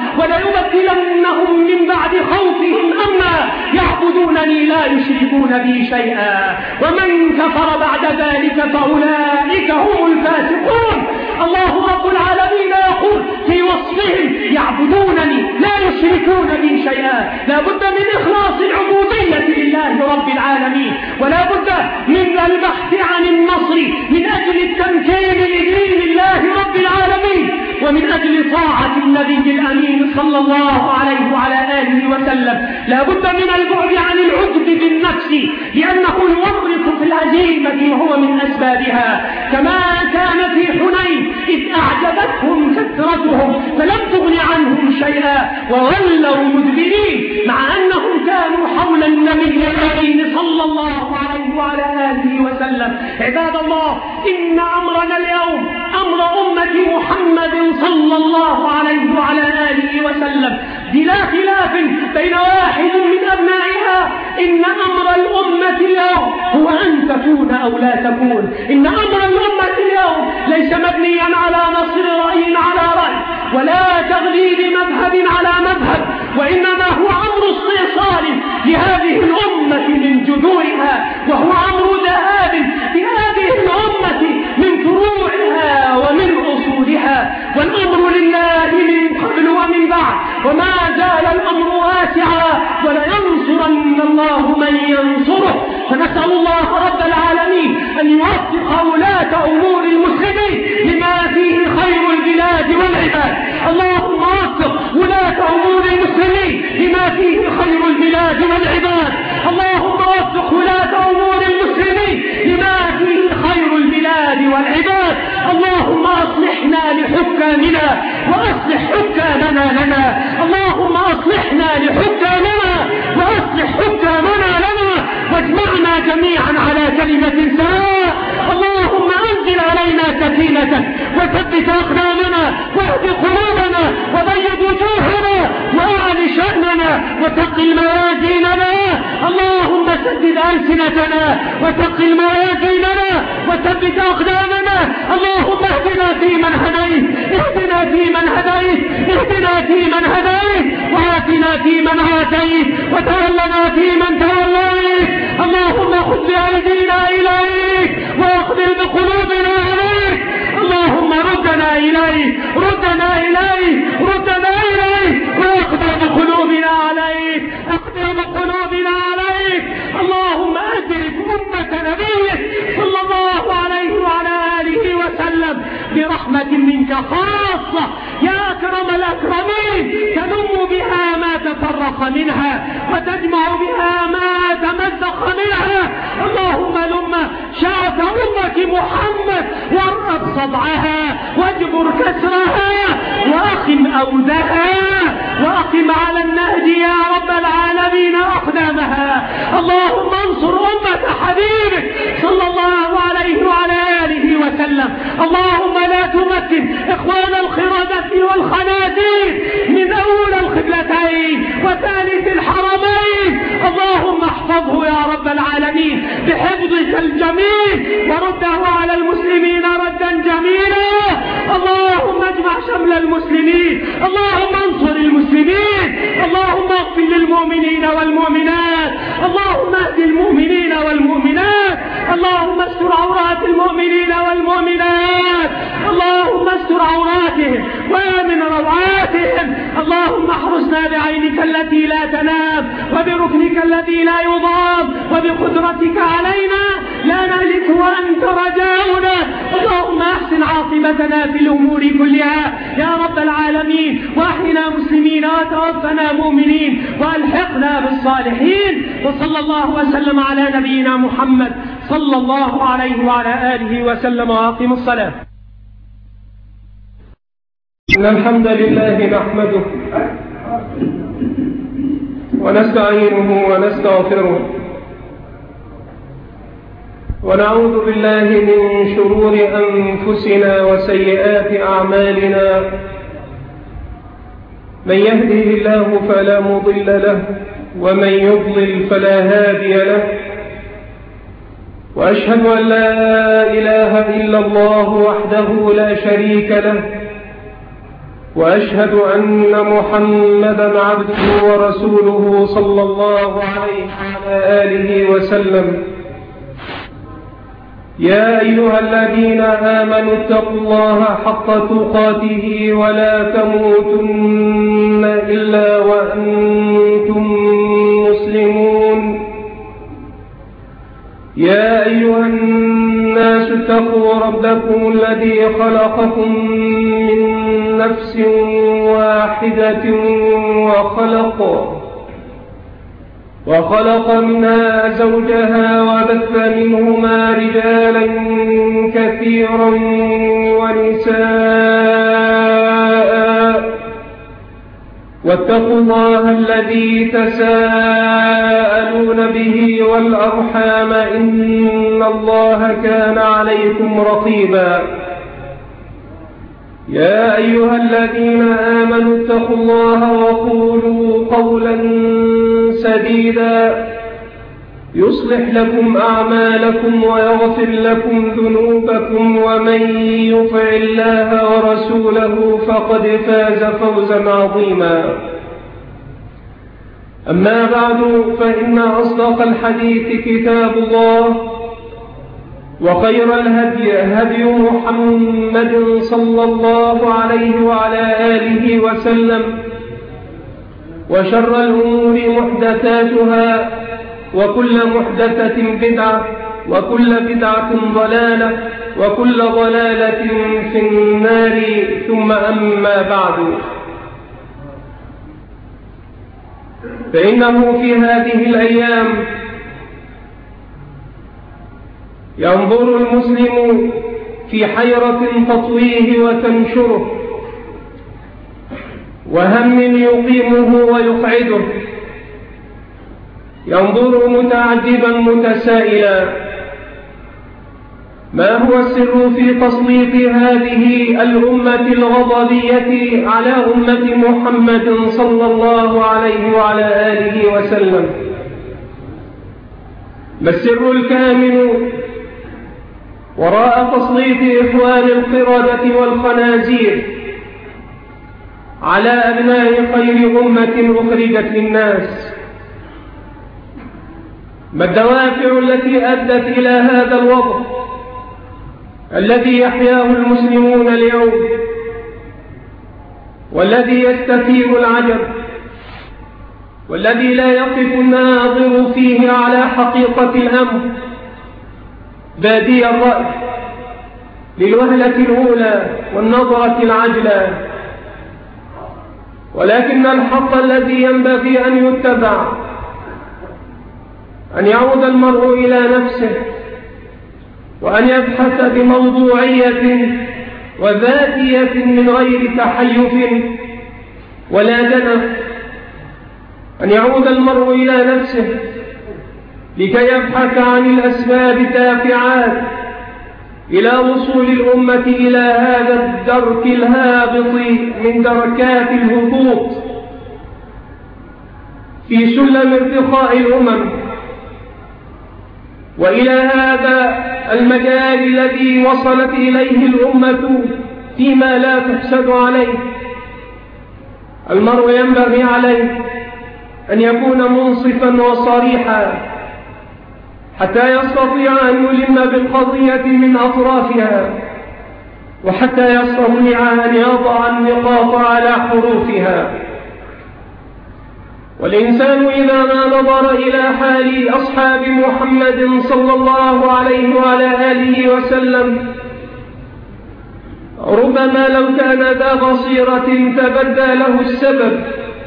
S1: وليبدلنهم من بعد خوفهم أمنا يعبدونني لا يشركون بي شيئا ومن كفر بعد ذلك فأولئك هم الفاسقون. الله رب العالمين يقول في وصفهم يعبدونني لا يشركون بي شيئا. لا بد من إخلاص العبودية لله رب العالمين، ولا بد من البحث عن النصر من أجل التمكين لدين الله رب العالمين ومن أجل طاعة النبي الأمين صلى الله عليه وعلى آله وسلم. لا بد من البعد عن العجب بالنفس لأنه يورط في الهزيمة وهو من أسبابها، كما كان في حنين إذ أعجبتهم كثرتهم فلم تغن عنهم شيئا وولوا مدبرين مع أنهم كانوا حول النبي الأمين صلى الله عليه وعلى آله وسلم. عباد الله، إن أمرنا اليوم أمر أمة محمد صلى الله عليه وعلى آله وسلم بلا خلاف بين واحد من أبنائها. إن أمر الأمة اليوم هو أن تكون أو لا تكون. إن أمر الأمة اليوم ليس مبنيا على نصر رأي على رأي ولا تغليب مذهب على مذهب، وإنما هو أمر استئصال لهذه الأمة من جذورها، وهو أمر ذهاب بهذه الأمة من فروعها ومن أصولها. والأمر لله من قبل ومن بعد، وما زال الأمر واسعا ولينصرن الله من ينصره. فنسأل الله رب العالمين أن يوفق ولاة أمور المسلمين لما فيه خير البلاد والعباد. اللهم وفق ولاة أمور المسلمين لما فيه خير البلاد والعباد. اللهم وفق ولاة أمور المسلمين لما فيه خير البلاد والعباد. اللهم أصلحنا لحكامنا وأصلح حكامنا لنا. اللهم أصلحنا لحكامنا وأصلح حكامنا لنا واجمعنا جميعا على كلمة سواء. اللهم أنزل علينا سكينتك وثبت أقدامنا واهد قلوبنا وبيض وجوهنا وأعل شأننا وثقل موازيننا. اللهم سدد ألسنتنا وثقل موازيننا وثبت أقدامنا. اللهم اهدنا فيمن هديت، اهدنا فيمن هديت، اهدنا فيمن هديت، وآتنا فيمن آتيت، وتولنا فيمن توليت. اللهم خذ بأيدينا إليك واقبل بقلوبنا عليك. اللهم ردنا إليك، ردنا إليك، ردنا إليك، واقبل بقلوبنا عليك، اقبل بقلوبنا عليك. اللهم أدرك أمة نبيك صلى الله عليه وعلى آله وسلم برحمة منك خاصة يا أكرم الأكرمين، تنم بها ما تفرق منها وتجمع بها ما تمزق منها. اللهم لم شعث أمة محمد وارأب صدعها واجبر كسرها وأقم أودها وأقم على النهج يا رب العالمين أقدامها. اللهم انصر أمة حبيبك صلى الله عليه وعلى آله وسلم. اللهم لا تمكن إخوان الخردة والخنازير من أول القبلتين وثالث الحرمين. اللهم احفظه يا رب العالمين بحفظك الجميل ورده على المسلمين ردا جميلا. اللهم اجمع شمل المسلمين، اللهم انصر المسلمين، اللهم اغفر للمؤمنين والمؤمنات، اللهم اهد المؤمنين والمؤمنات، اللهم استر عورات المؤمنين والمؤمنات، اللهم استر أبصارهم ومن روعاتهم. اللهم احرسنا بعينك التي لا تنام وبركنك الذي لا يضام وبقدرتك علينا لا نهلك وأنت رجاؤنا. اللهم احسن عاقبتنا في الأمور كلها يا رب العالمين، واحينا مسلمين وتوفنا مؤمنين والحقنا بالصالحين. وصلى الله وسلم على نبينا محمد صلى الله عليه وعلى آله وسلم. وأقم الصلاة.
S2: إن الحمد لله نحمده ونستعينه ونستغفره ونعوذ بالله من شرور أنفسنا وسيئات أعمالنا. من يهده الله فلا مضل له ومن يضلل فلا هادي له، وأشهد أن لا إله إلا الله وحده لا شريك له، وأشهد أن محمدا عبده ورسوله صلى الله عليه وعلى آله وسلم. يا أيها الذين آمنوا اتقوا الله حق تقاته ولا تموتن إلا وأنتم مسلمون. يا أيها الناس اتقوا ربكم الذي خلقكم من نفس واحدة وخلق منها زوجها وبث منهما رجالا كثيرا ونساء، واتقوا الله الذي تساءلون به والأرحام إن الله كان عليكم رقيبا. يا أيها الذين آمنوا اتقوا الله وقولوا قولا سديدا يصلح لكم أعمالكم ويغفر لكم ذنوبكم، ومن يطع الله ورسوله فقد فاز فوزا عظيما. أما بعد، فإن أصدق الحديث كتاب الله، وخير الهدي هدي محمد صلى الله عليه وعلى آله وسلم، وشر الأمور محدثاتها، وكل محدثة بدعة، وكل بدعة ضلالة، وكل ضلالة في النار. ثم أما بعد، فإنه في هذه الأيام ينظر المسلم في حيرة تطويه وتنشره، وهم يقيمه ويقعده، ينظر متعجبا متسائلا: ما هو السر في تسليط هذه الأمة الغضبية على أمة محمد صلى الله عليه وعلى آله وسلم؟ ما السر الكامن وراء تسليط إخوان القردة والخنازير على أبناء خير أمة أخرجت للناس؟ ما الدوافع التي أدت إلى هذا الوضع الذي يحياه المسلمون اليوم، والذي يستثير العجب، والذي لا يقف الناظر فيه على حقيقة الأمر بادي الرأي للوهلة الأولى والنظرة العجلة، ولكن الحق الذي ينبغي أن يتبع أن يعود المرء إلى نفسه، وأن يبحث بموضوعية وذاتية من غير تحيف ولا دنف، أن يعود المرء إلى نفسه لكي يبحث عن الأسباب الدافعات إلى وصول الأمة إلى هذا الدرك الهابط من دركات الهبوط في سلم ارتقاء الأمم، وإلى هذا المجال الذي وصلت إليه الأمة فيما لا تحسد عليه. المرء ينبغي عليه أن يكون منصفا وصريحا حتى يستطيع أن يلم بالقضية من أطرافها، وحتى يستطيع أن يضع النقاط على حروفها. والإنسان إذا ما نظر إلى حال أصحاب محمد صلى الله عليه وعلى آله وسلم ربما لو كان ذا بصيرة تبدى له السبب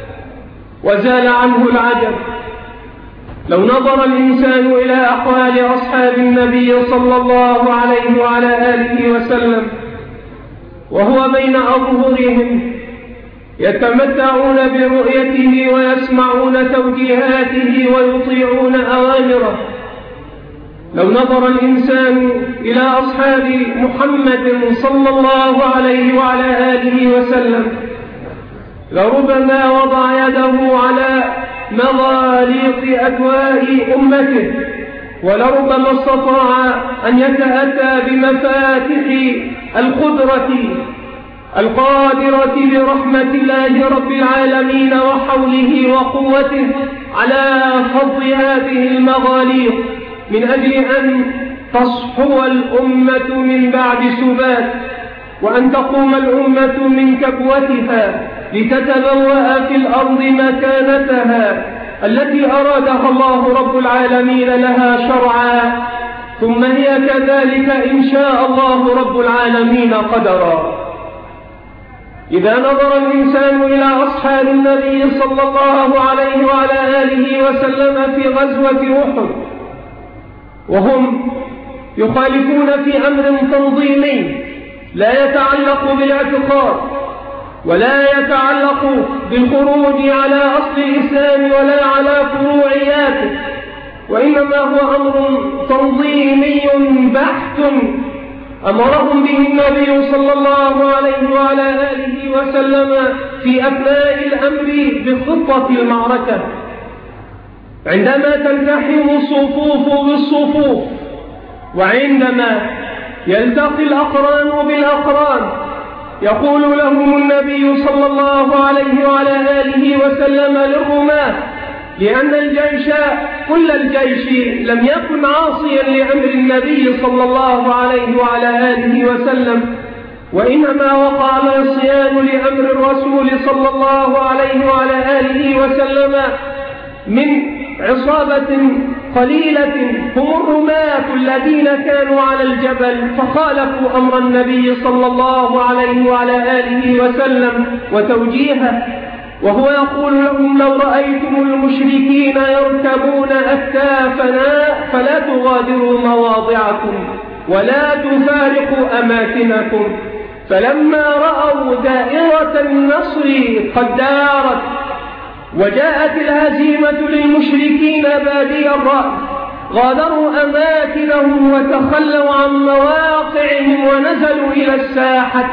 S2: وزال عنه العجب. لو نظر الإنسان إلى أحوال أصحاب النبي صلى الله عليه وعلى آله وسلم وهو بين أظهرهم يتمتعون برؤيته ويسمعون توجيهاته ويطيعون أوامره، لو نظر الإنسان إلى أصحاب محمد صلى الله عليه وعلى آله وسلم لربما وضع يده على مغاليق أكواء أمته، ولربما استطاع أن يتأتى بمفاتح القدرة القادرة برحمة الله رب العالمين وحوله وقوته على فض هذه المغاليق من أجل أن تصحو الأمة من بعد سبات، وأن تقوم الأمة من كبوتها لتتبوأ في الأرض مكانتها التي أرادها الله رب العالمين لها شرعا، ثم هي كذلك إن شاء الله رب العالمين قدرا. إذا نظر الإنسان إلى أصحاب النبي صلى الله عليه وعلى آله وسلم في غزوة أحد وهم يخالفون في أمر تنظيمي لا يتعلق بالاعتقاد ولا يتعلق بالخروج على أصل الإسلام ولا على فروعياته، وإنما هو أمر تنظيمي بحت أمرهم به النبي صلى الله عليه وعلى آله وسلم في أثناء الأمر بخطة المعركة. عندما تلتحم الصفوف بالصفوف وعندما يلتقي الأقران بالأقران يقول لهم النبي صلى الله عليه وعلى آله وسلم للرماة، لأن الجيش كل الجيش لم يكن عاصيا لأمر النبي صلى الله عليه وعلى آله وسلم، وإنما وقع العصيان لأمر الرسول صلى الله عليه وعلى آله وسلم من عصابة قليلة هم الرماة الذين كانوا على الجبل فخالفوا أمر النبي صلى الله عليه وعلى آله وسلم وتوجيهه، وهو يقول لهم لو رأيتم المشركين يركبون أكتافنا فلا تغادروا مواضعكم ولا تفارقوا أماكنكم. فلما رأوا دائرة النصر قد دارت وجاءت الهزيمة للمشركين بادي الرأي غادروا أماكنهم وتخلوا عن مواقعهم ونزلوا إلى الساحة،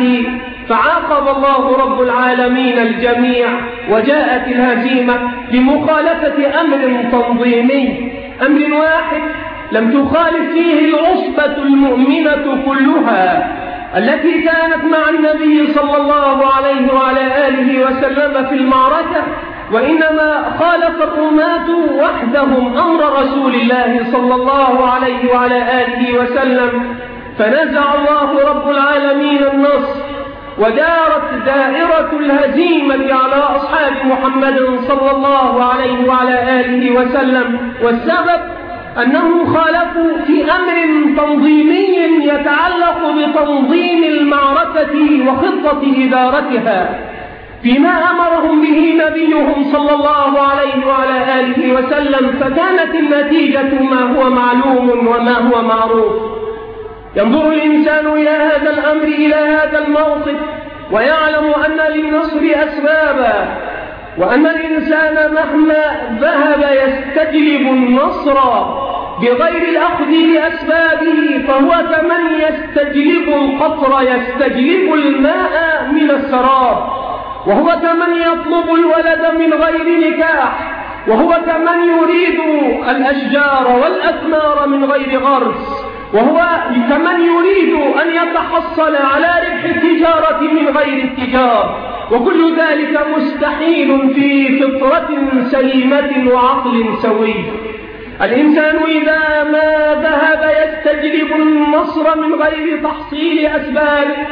S2: فعاقب الله رب العالمين الجميع وجاءت الهزيمة لمخالفة أمر تنظيمي، أمر واحد لم تخالف فيه العصبة المؤمنة كلها التي كانت مع النبي صلى الله عليه وعلى آله وسلم في المعركة، وإنما خالف الرماة وحدهم أمر رسول الله صلى الله عليه وعلى آله وسلم، فنزع الله رب العالمين النصر ودارت دائرة الهزيمة على أصحاب محمد صلى الله عليه وعلى آله وسلم، والسبب أنهم خالفوا في أمر تنظيمي يتعلق بتنظيم المعركة وخطة إدارتها فيما أمرهم به نبيهم صلى الله عليه وعلى آله وسلم، فكانت النتيجة ما هو معلوم وما هو معروف. ينظر الإنسان إلى هذا الأمر إلى هذا الموقف ويعلم أن للنصر أسبابا، وأن الإنسان مهما ذهب يستجلب النصر بغير الأخذ بأسبابه فهو كمن يستجلب القطر يستجلب الماء من السراب، وهو كمن يطلب الولد من غير نكاح، وهو كمن يريد الأشجار والأثمار من غير غرس، وهو كمن يريد أن يتحصل على ربح التجارة من غير التجار، وكل ذلك مستحيل في فطرة سليمة وعقل سوي. الإنسان إذا ما ذهب يستجلب النصر من غير تحصيل أسباب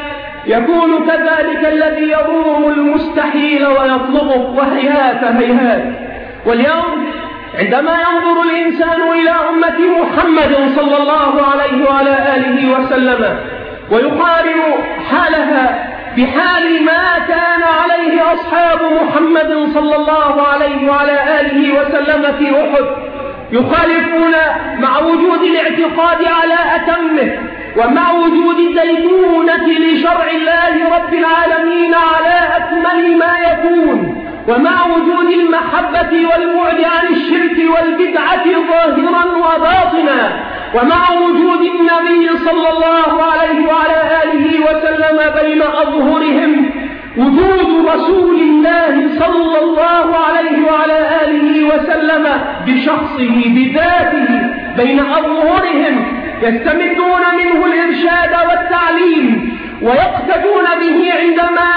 S1: يكون كذلك الذي يروم المستحيل ويطلبه وهيهات هيهات. واليوم عندما ينظر الإنسان إلى أمة محمد صلى الله عليه وعلى آله وسلم ويقارن حالها بحال ما كان عليه أصحاب محمد صلى الله عليه وعلى آله وسلم في أحد، يخالفون مع وجود الاعتقاد على أتمه، ومع وجود الدينونة لشرع الله رب العالمين على أكمل ما يكون، ومع وجود المحبة والبعد عن الشرك والبدعة ظاهرا وباطنا، ومع وجود النبي صلى الله عليه وعلى آله وسلم بين أظهرهم، وجود رسول الله صلى الله عليه وعلى آله وسلم بشخصه بذاته بين أظهرهم، يستمدون منه الإرشاد والتعليم ويقتدون به عندما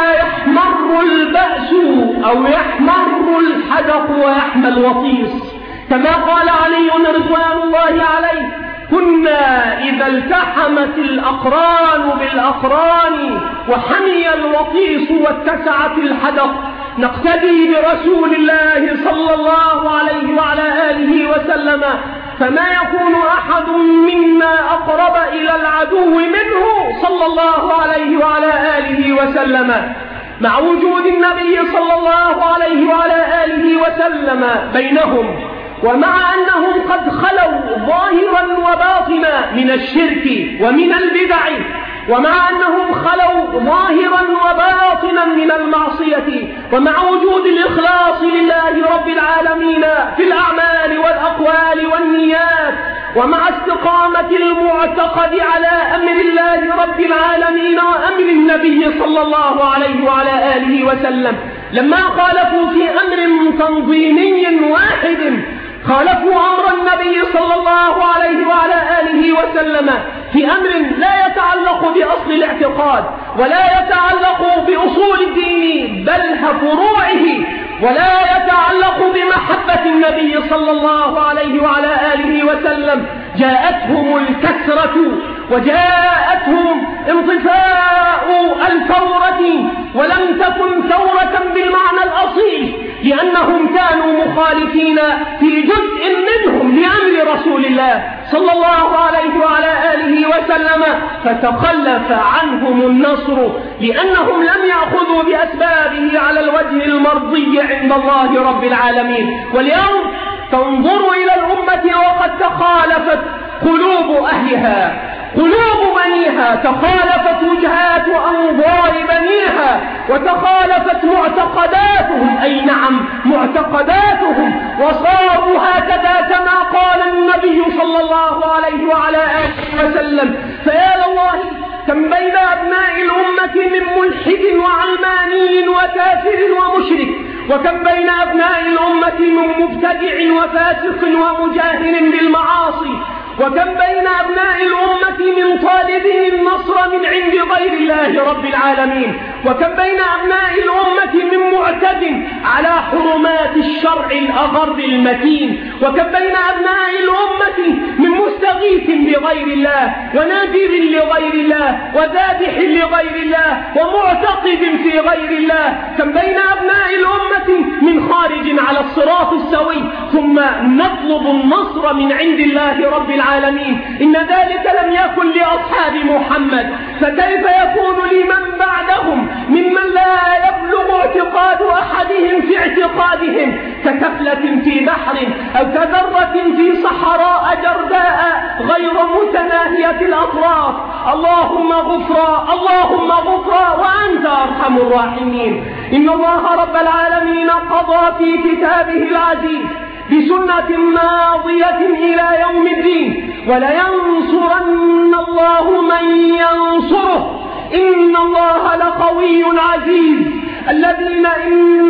S1: يحمر البأس أو يحمر الحدق ويحمى الوطيس، كما قال علي رضوان الله عليه: كنا إذا التحمت الأقران بالأقران وحمي الوطيس واتسعت الحدق نقتدي برسول الله صلى الله عليه وعلى آله وسلم، فما يكون أحد منا أقرب إلى العدو منه صلى الله عليه وعلى آله وسلم. مع وجود النبي صلى الله عليه وعلى آله وسلم بينهم، ومع أنهم قد خلوا ظاهرا وباطنا من الشرك ومن البدع، ومع أنهم خلوا ظاهرا وباطنا من المعصية، ومع وجود الإخلاص لله رب العالمين في الأعمال والأقوال والنيات، ومع استقامة المعتقد على أمر الله رب العالمين وأمر النبي صلى الله عليه وعلى آله وسلم، لما خالفوا في أمر تنظيمي واحد خالفوا أمر النبي صلى الله عليه وعلى آله وسلم في أمر لا يتعلق بأصل الاعتقاد ولا يتعلق بأصول الدين بل فروعه، ولا يتعلق بمحبة النبي صلى الله عليه وعلى آله وسلم، جاءتهم الكسرة وجاءتهم انطفاء الثورة، ولم تكن ثورة بالمعنى الأصيل، لأنهم كانوا مخالفين في جزء منهم لأمر رسول الله صلى الله عليه وعلى آله وسلم، فتخلف عنهم النصر لأنهم لم يأخذوا بأسبابه على الوجه المرضي عند الله رب العالمين. واليوم تنظر إلى الأمة وقد تخالفت قلوب أهلها، قلوب بنيها، تخالفت وجهات وأنظار بنيها، وتخالفت معتقداتهم، أي نعم معتقداتهم، وصاروا هكذا كما قال النبي صلى الله عليه وعلى آله وسلم. فيا لله كم بين أبناء الأمة من ملحد وعلماني وكافر ومشرك، وكم بين أبناء الأمة من مبتدع وفاسق ومجاهر بالمعاصي، وكم بين أبناء الأمة من طالبين النصر من عند غير الله رب العالمين، وكم بين أبناء الأمة من معتد على حرمات الشرع الأغر المتين، وكم بين أبناء الأمة من مستغيث بغير الله ونادر لغير الله وذابح لغير الله ومعتقد في غير الله، كم بين أبناء الأمة من خارج على الصراط السوي، ثم نطلب النصر من عند الله رب العالمين. إن ذلك لم يكن لأصحاب محمد، فكيف يكون لمن بعدهم ممن لا يبلغ اعتقاد أحدهم في اعتقادهم ككفلة في بحر أو كذرة في صحراء جرداء غير متناهية الأطراف. اللهم غفرا، اللهم غفرا، وأنت أرحم الراحمين. إن الله رب العالمين قضى في كتابه العزيز بسنة ماضية إلى يوم الدين، ولينصرن الله من ينصره، إن الله لقوي عزيز. الذين إن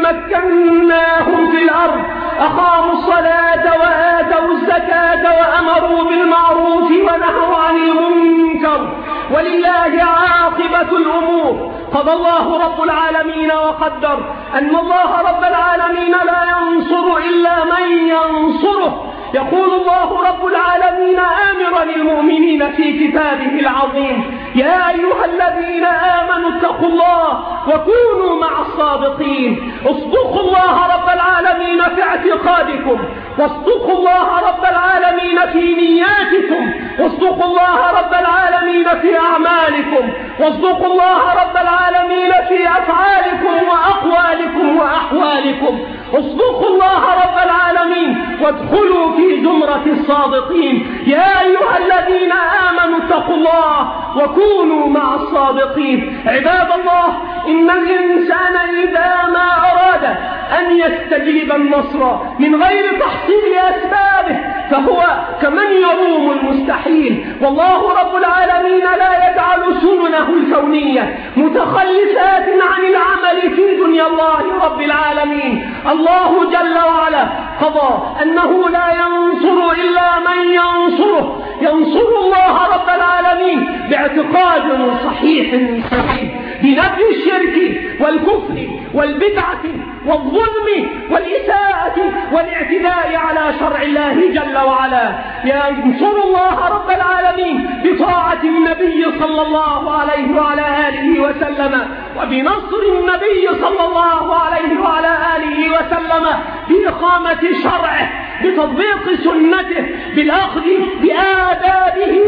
S1: مكناهم في الأرض أقاموا الصلاة وآتوا الزكاة وأمروا بالمعروف ونهوا عن المنكر، ولله عاقبة الأمور. قضى الله رب العالمين وقدر أن الله رب العالمين لا ينصر إلا من ينصره، يقول الله رب العالمين آمرا المؤمنين في كتابه العظيم: يا أيها الذين آمنوا اتقوا الله وكونوا مع الصادقين. اصدقوا الله رب العالمين في اعتقادكم، واصدقوا الله رب العالمين في نياتكم، واصدقوا الله رب العالمين في أعمالكم، واصدقوا الله رب العالمين في أفعالكم وأقوالكم وأحوالكم. اصدقوا الله رب العالمين وادخلوا في زمرة الصادقين. يا أيها الذين آمنوا اتقوا الله وكونوا مع الصادقين. عباد الله، إن الإنسان إذا ما أراد أن يستجلب النصر من غير تحصيل أسبابه فهو كمن يروم المستحيل، والله رب العالمين لا يجعل سننه الكونية متخلفات عن العمل في دنيا الله رب العالمين. الله جل وعلا قضى أنه لا ينصر إلا من ينصره، ينصر الله رب العالمين باعتقاد صحيح بنفي الشرك والكفر والبدعة والظلم والإساءة والاعتداء على شرع الله جل وعلا. ينصر الله رب العالمين بطاعة النبي صلى الله عليه وعلى آله وسلم، وبنصر النبي صلى الله عليه وعلى آله وسلم بإقامة شرعه، بتطبيق سنته، بالأخذ بآدابه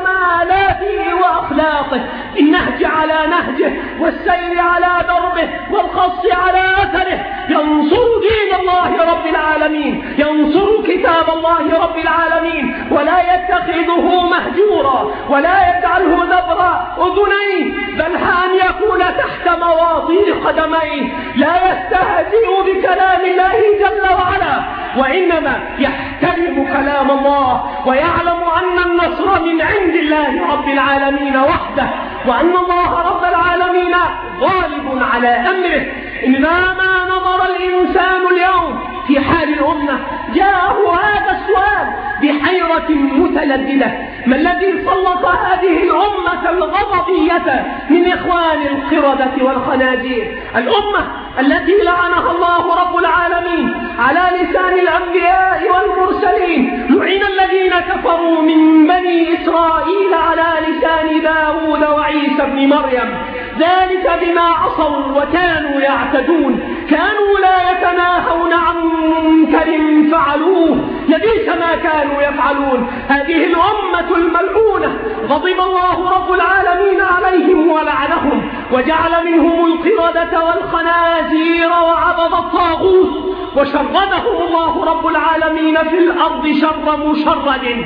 S1: وكمالاته وأخلاقه، النهج على نهجه والسير على دربه والقص على أثره. ينصر دين الله رب العالمين، ينصر كتاب الله رب العالمين، ولا يتخذه مهجورا ولا يجعله دبر أذنيه، بل أن يكون تحت مواطئ قدميه. لا يستهزئ بكلام الله جل وعلا، وإنما يحترم كلام الله ويعلم أن النصر من عند الله رب العالمين وحده، وأن الله رب العالمين غالب على أمره. إنما نظر الإنسان اليوم في حال الأمة جاءه هذا السؤال بحيرة متلددة: ما الذي سلط هذه الأمة الغضبية من إخوان القردة والخنازير؟ الأمة التي لعنها الله رب العالمين على لسان الأنبياء والمرسلين. لعن الذين كفروا من بني إسرائيل على لسان داود وعيسى بن مريم، ذلك بما عصوا وكانوا يعتدون، كانوا لا يتناهون عن منكر فعلوه، لبئس ما كانوا يفعلون. هذه الأمة الملعونة غضب الله رب العالمين عليهم ولعنهم، وجعل منهم القردة والخنازير وعبد الطاغوت، وشردهم الله رب العالمين في الأرض شر مشرد،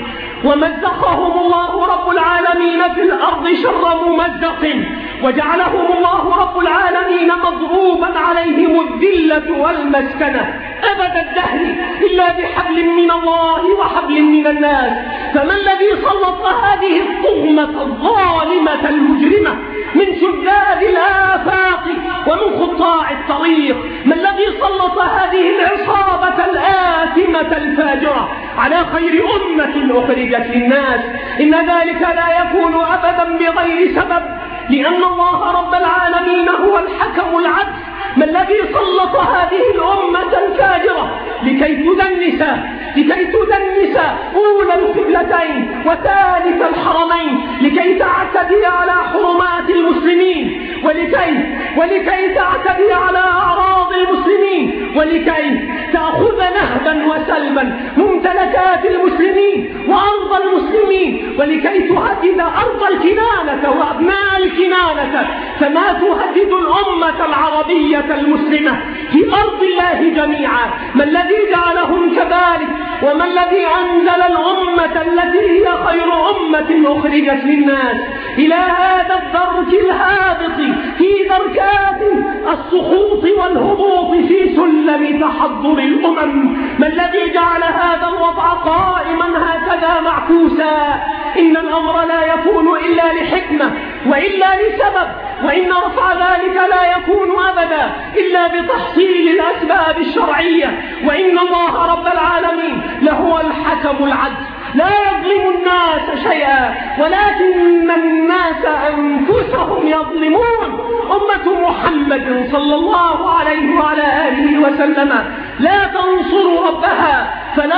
S1: ومزقهم الله رب العالمين في الأرض شر ممزق، وجعلهم الله رب العالمين مضروبا عليهم الذلة والمسكنة أبد الدهر إلا بحبل من الله وحبل من الناس. فما الذي سلط هذه الطغمة الظالمة المجرمة من شداد الآفاق ومن قطاع الطريق؟ ما الذي سلط هذه العصابة الآثمة الفاجرة على خير أمة أخرجت للناس؟ إن ذلك لا يكون أبدا بغير سبب، لأن الله رب العالمين هو الحكم العدل. ما الذي سلط هذه الأمة الفاجرة لكي تدنس أولى القبلتين وثالث الحرمين، لكي تعتدي على حرمات المسلمين، ولكي تعتدي على أعراض المسلمين، ولكي تأخذ نهبا وسلبا ممتلكات المسلمين وأرض المسلمين، ولكي تهدد أرض الكنانة وأبناء الكنانة، كما تهدد الأمة العربية المسلمة في أرض الله جميعا. ما الذي جعلهم كذلك؟ وما الذي أنزل الأمة التي هي خير أمة أخرجت للناس إلى هذا الدرك الهابط في دركات السقوط والهبوط في سلم تحضر الأمم؟ ما الذي جعل هذا الوضع قائما هكذا معكوسا؟ إن الأمر لا يكون إلا لحكمة وإلا لسبب، وإن رفع ذلك لا يكون أبدا إلا بتحصيل الأسباب الشرعية. وإن الله رب العالمين لهو الحكم العدل، لا يظلم الناس شيئا ولكن الناس أنفسهم يظلمون. أمة محمد صلى الله عليه وعلى آله وسلم لا تنصر ربها فلا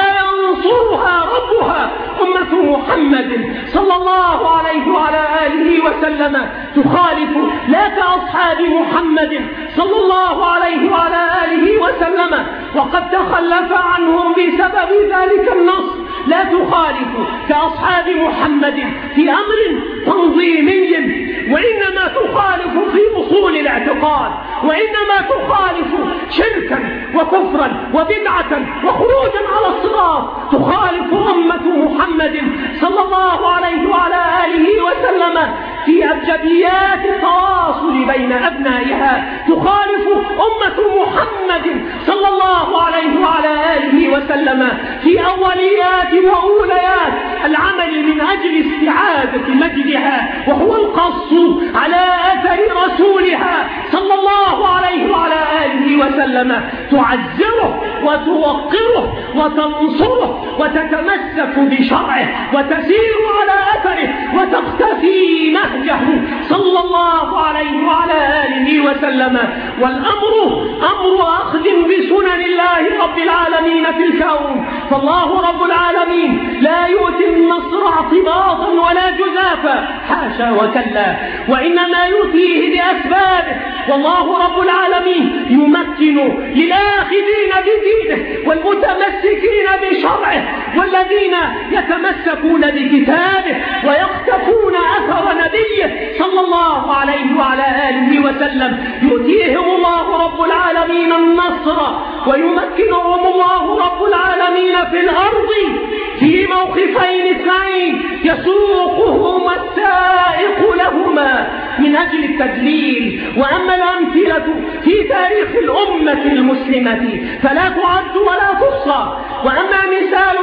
S1: ينصرها ربها. أمة محمد صلى الله عليه وعلى آله وسلم تخالف لا كأصحاب محمد صلى الله عليه وعلى آله وسلم وقد تخلف عنهم بسبب ذلك النص، لا تخالف كأصحاب محمد في أمر تنظيمي، وإنما تخالف في أصول الاعتقاد، وإنما تخالف شركا وكفرا وبدعة وخروجا على الصراط. تخالف أمة محمد صلى الله عليه وعلى آله وسلم في أبجديات التواصل بين أبنائها. تخالف أمة محمد صلى الله عليه وعلى آله وسلم في أوليات وأوليات العمل من أجل استعادة مجدها، وهو القص على أثر رسولها صلى الله عليه وعلى آله وسلم. تعزره وتوقره وتنصره وتتمسك بشرعه وتسير على أثره وتقتفي نهجه صلى الله عليه وعلى آله وسلم. والأمر أمر أخذ بسنن الله رب العالمين في الكون، فالله رب العالمين لا يؤتي النصر اعتباطا ولا جزافا، حاشا وكلا، وإنما يؤتيه بأسبابه. والله رب العالمين يمكن للآخذين بدينه والمتمسكين بشرعه والذين يتمسكون بكتابه ويقتفون أثر نبيه صلى الله عليه وعلى آله وسلم، يؤتيهم الله رب العالمين النصر ويمكنهم الله رب العالمين في الأرض في موقفين اثنين يسوقهما السائق لهما من أجل التدليل. وأما الأمثلة في تاريخ الأمة المسلمة فلا تعد ولا تحصى. وأما مثال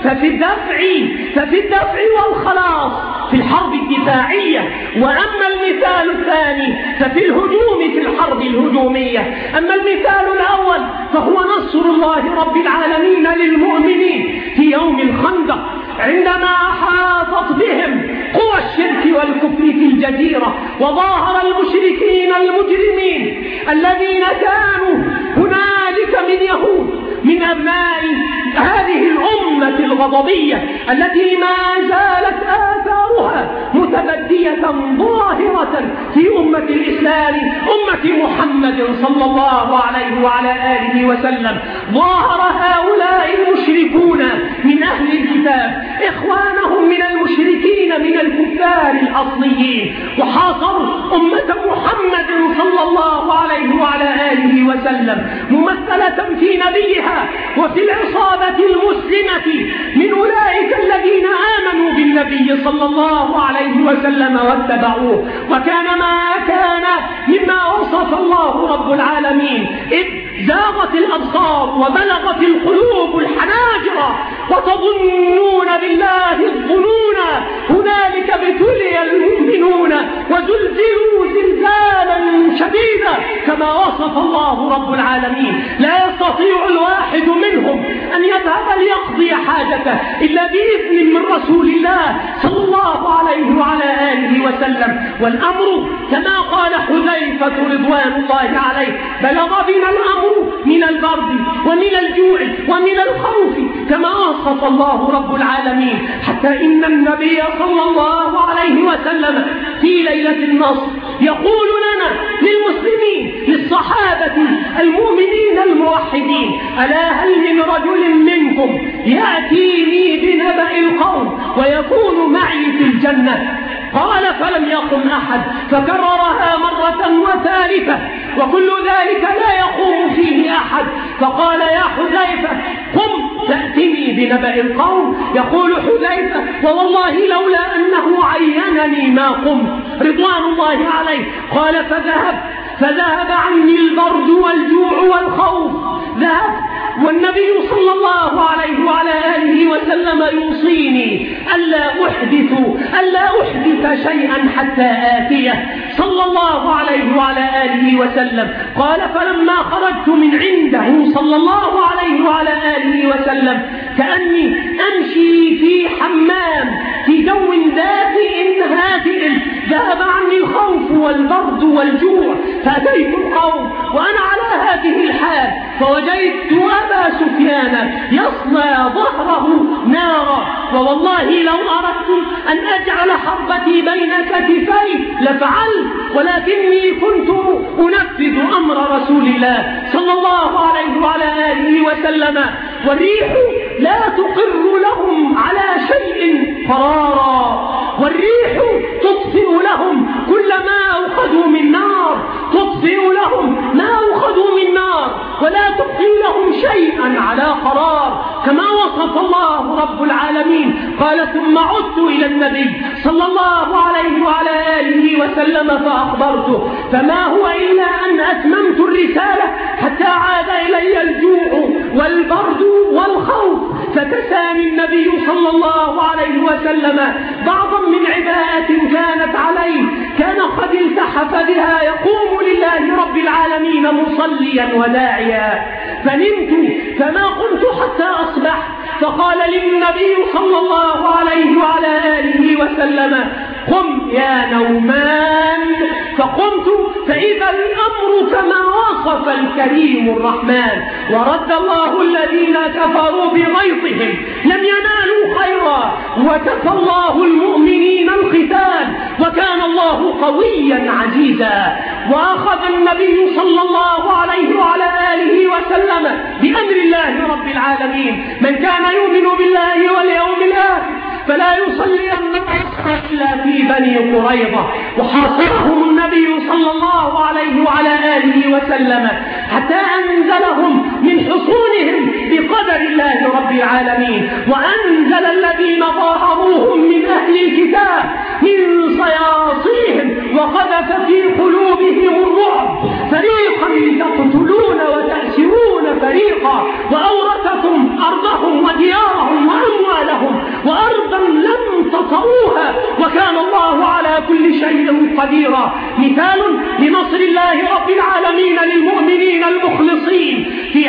S1: ففي الدفع والخلاص في الحرب الدفاعية، وأما المثال الثاني ففي الهجوم في الحرب الهجومية. أما المثال الأول فهو نصر الله رب العالمين للمؤمنين في يوم الخندق عندما أحاطت بهم قوى الشرك والكفر في الجزيرة، وظاهر المشركين المجرمين الذين كانوا هنالك من يهود من أبناء هذه الأمة الغضبية التي ما زالت آثارها متبدية ظاهرة في أمة الإسلام، أمة محمد صلى الله عليه وعلى آله وسلم. ظاهر هؤلاء المشركون من أهل الكتاب إخوانهم من المشركين من الكفار الأصليين، وحاصروا أمة محمد صلى الله عليه وعلى آله وسلم ممثلة في نبيها وفي العصابة المسلمة من أولئك الذين آمنوا بالنبي صلى الله عليه وسلم واتبعوه. وكان ما كان مما وصف الله رب العالمين إذ زاغت الأبصار وبلغت القلوب الحناجر وتظنون بالله الظنون هنالك ابتلي المؤمنون وزلزلوا زلزالا شديدا كما وصف الله رب العالمين. لا يستطيع الواحد منهم أن يذهب ليقضي حاجته إلا بإذن من رسول الله صلى الله عليه وعلى آله وسلم. والأمر كما قال حذيفة رضوان الله عليه بلغ بنا الأمر من البرد ومن الجوع ومن الخوف كما وصف الله رب العالمين، حتى إن النبي صلى الله عليه وسلم في ليلة النصر يقول لنا للمسلمين للصحابة المؤمنين الموحدين: ألا هل من رجل منكم يأتيني بنبأ القوم ويكون معي في الجنة؟ قال فلم يقم أحد، فكررها مرة وثالثة وكل ذلك لا يقوم فيه أحد. فقال يا حذيفة قم تأتني بنبأ القوم. يقول حذيفة ووالله لولا أنه عينني ما قمت رضوان الله عليه. قال فذهب عني البرد والجوع والخوف، ذهب والنبي صلى الله عليه وعلى آله وسلم يوصيني ألا أحدث شيئا حتى آتيه صلى الله عليه وعلى آله وسلم. قال فلما خرجت من عنده صلى الله عليه وعلى آله وسلم كأني أمشي في حمام في جو دافئ هادئ، ذهب عني الخوف والبرد والجوع، فأتيت القوم وأنا على هذه الحال فوجدت أبا سفيان يصلى ظهره نارا، ووالله لو أردت أن أجعل حربتي بين كتفي لفعلت، ولكني كنت أنفذ أمر رسول الله صلى الله عليه وعلى آله وسلم، والريح لا تقر لهم على شيء قرارا، والريح تطفئ لهم كل ما أوقدوا من نار، تطفئ لهم ما أوقدوا من نار، ولا تبقي لهم شيئا على قرار، كما وصف الله رب العالمين. قال: ثم عدت إلى النبي صلى الله عليه وعلى آله وسلم فأخبرته، فما هو إلا أن أتممت الرسالة حتى عاد إلي الجوع والبرد والخوف، فكساني النبي صلى الله عليه وسلم بعضا من عباءة كانت عليه، كان قد التحف بها يقوم لله رب العالمين مصليا وداعيا، فنمت فما قمت حتى أصبح، فقال للنبي صلى الله عليه وعلى آله وسلم: قم يا نومان. فقمت فإذا الأمر كما وصف الكريم الرحمن، ورد الله الذين كفروا بغيظهم لم ينالوا خيرا، وكفى الله المؤمنين القتال، وكان الله قويا عزيزا. وأخذ النبي صلى الله عليه وعلى آله وسلم بأمر الله رب العالمين: من كان يؤمن بالله واليوم الآخر فلا يصلين إلا في بني قريظة. وحاصرهم النبي صلى الله عليه وعلى آله وسلم حتى أنزلهم من حصونهم بقدر الله رب العالمين، وأنزل الذين ظاهروهم من أهل الكتاب من صياصيهم وقذف في قلوبهم الرعب، فريقا تقتلون وتأسرون فريقا، وأورثكم أرضهم وديارهم وأموالهم وأرضا لم تطئوها، وكان الله على كل شيء قديرا. مثال لنصر الله رب العالمين للمؤمنين المخلصين في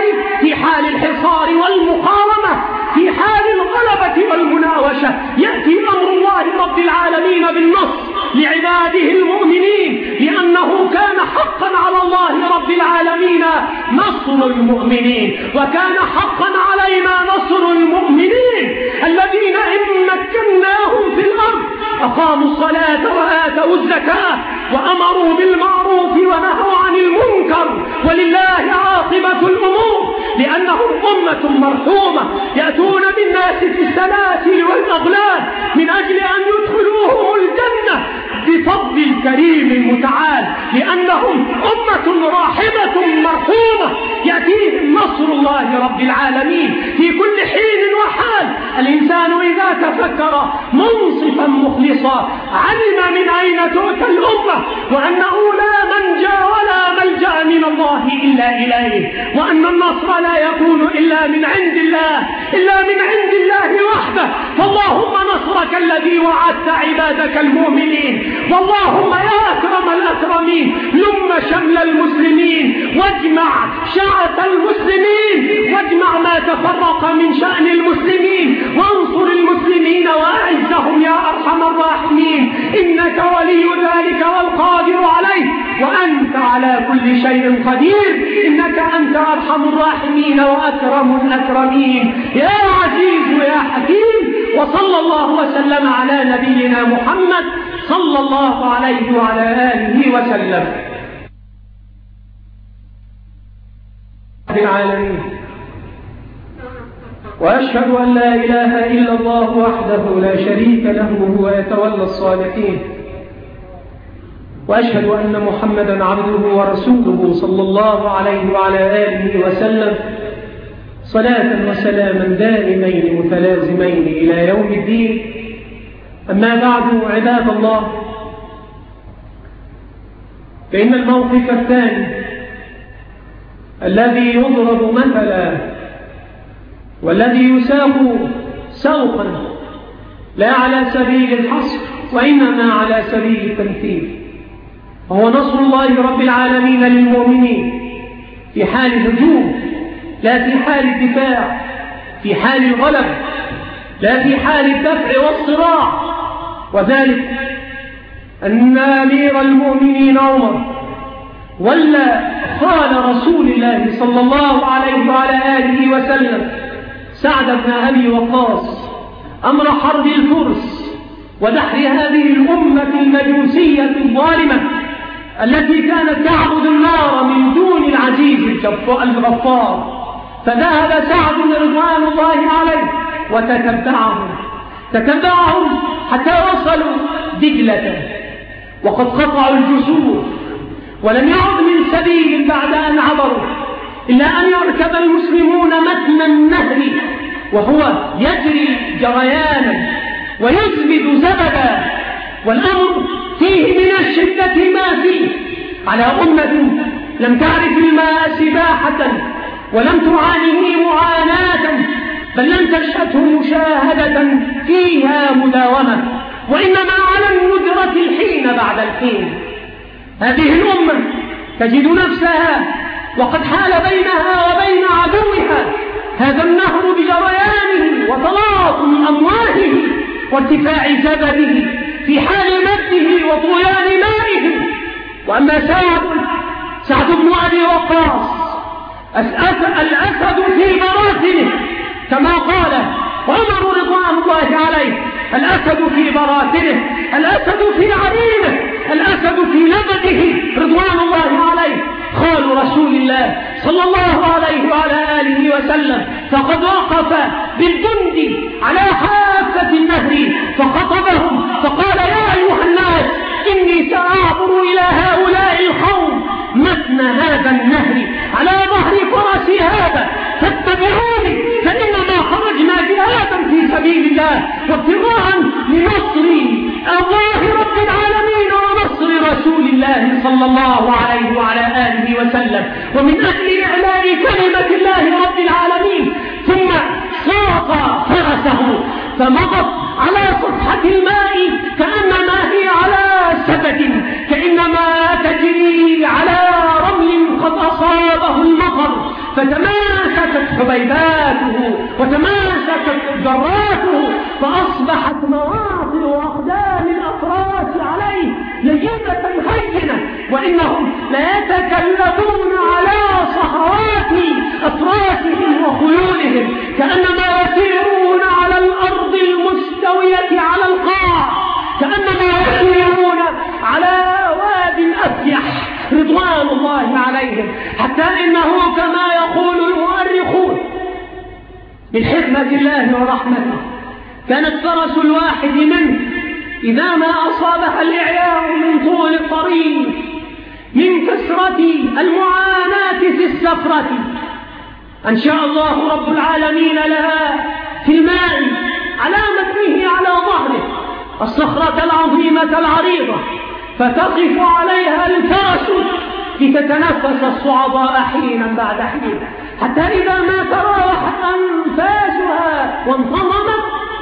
S1: حال الحصار والمقاومة، في حال الغلبة والمناوشة، يأتي أمر الله رب العالمين بالنصر لعباده المؤمنين، لأنه كان حقا على الله رب العالمين نصر المؤمنين، وكان حقا علينا نصر المؤمنين الذين إن مكناهم في الأرض أقاموا الصلاة وآتوا الزكاة وأمروا بالمعروف ونهوا عن المنكر، ولله عاقبة الأمور، لأنهم أمة مرحومة يأتون بالناس في السلاسل والأغلال من أجل أن يدخلوهم الجنة بفضل الكريم المتعال، لأنهم أمة راحمة مرحومة يأتيهم نصر الله رب العالمين في كل حين وحال. الإنسان إذا تفكر منصفا مخلصا علم من أين تؤتى الأمة، وأنه لا منجا ولا ملجأ من الله إلا إليه، وأن النصر لا يكون إلا من عند الله وحده. فاللهم نصرك الذي وعدت عبادك المؤمنين، واللهم يا أكرم الأكرمين لم شمل المسلمين، واجمع شعث المسلمين، واجمع ما تفرق من شأن المسلمين، وانصر المسلمين وأعزهم يا أرحم الراحمين، إنك ولي ذلك والقادر عليه، وأنت على كل شيء قدير، إنك أنت أرحم الراحمين وأكرم الأكرمين يا عزيز يا حكيم. وصلى الله وسلم على نبينا محمد صلى الله عليه وعلى آله وسلم. العالمين، وأشهد أن لا إله إلا الله وحده لا شريك له وهو يتولى الصالحين، وأشهد أن محمدا عبده ورسوله صلى الله عليه وعلى آله وسلم، صلاة وسلاما دائمين متلازمين إلى يوم الدين. أما بعد، عباد الله، فإن الموقف الثاني الذي يضرب مثلا والذي يساق سوقا لا على سبيل الحصر وإنما على سبيل التمثيل، وهو نصر الله رب العالمين للمؤمنين في حال الهجوم لا في حال الدفاع، في حال الغلب لا في حال الدفع والصراع. وذلك أن أمير المؤمنين عمر ولى
S2: قال رسول الله صلى الله عليه وعلى آله وسلم: سعد بن أبي وقاص أمر حرب الفرس ودحر هذه الأمة المجوسية الظالمة التي كانت تعبد النار من دون العزيز الغفار. فذهب سعد رضوان الله عليه وتتبعهم حتى وصلوا دجلة، وقد قطعوا الجسور ولم يعد من سبيل بعد أن عبروا إلا أن يركب المسلمون متن النهر وهو يجري جريانا ويزبد زبدا، والأمر فيه من الشدة ما فيه، على أمة لم تعرف الماء سباحة ولم تعانيه معاناة، بل لم تشهده مشاهدة فيها مداومة، وإنما على الندرة الحين بعد الحين. هذه الأمة تجد نفسها وقد حال بينها وبين عدوها هذا النهر بجريانه وتلاطم أمواجه وارتفاع زبده في حال مده وطغيان مائه. وأما سعد بن أبي وقاص الأسد في براثنه كما قال عمر رضوان الله عليه: الأسد في براثنه، الأسد في عرينه، الأسد في لبده رضوان الله عليه. قال رسول الله صلى الله عليه وعلى آله وسلم: فقد وقف بالجند على حافة النهر فخطبهم فقال: يا أيها الناس، إني سأعبر إلى هؤلاء القوم متن هذا النهر على ظهر فرس هذا، فاتبعوني، فإنما خرجنا جهادا في سبيل الله وابتغاء لنصر الله رب العالمين ونصر رسول الله صلى الله عليه وعلى آله وسلم، ومن أجل إعلاء كلمة الله رب العالمين. ثم ساق فرسه فمضت على سطحة الماء كأنما هي على سبت، كأنما تجري على رمل قد أصابه المطر، فتماسكت حبيباته وتماسكت جراته، فأصبحت مواطن وأقدام الأفراس عليه لينة هينة، وإنهم ليتكلمون على صخرات أفراسهم وخيولهم كأنما يسيرون على الأرض المستوية على القاع، كأنما يسيرون على واد أفيح رضوان الله عليهم. حتى إنه كما يقول المؤرخون بالحكمة الله ورحمته، كانت فرس الواحد منه إذا ما أصابها الإعياء من طول الطريق من كثرة المعاناة في السفرة أنشأ الله رب العالمين لها في الماء على متنه على ظهره الصخرة العظيمة العريضة، فتقف عليها الفرس لتتنفس الصعداء حينا بعد حين، حتى إذا ما تراوحت أنفاسها وانتظمت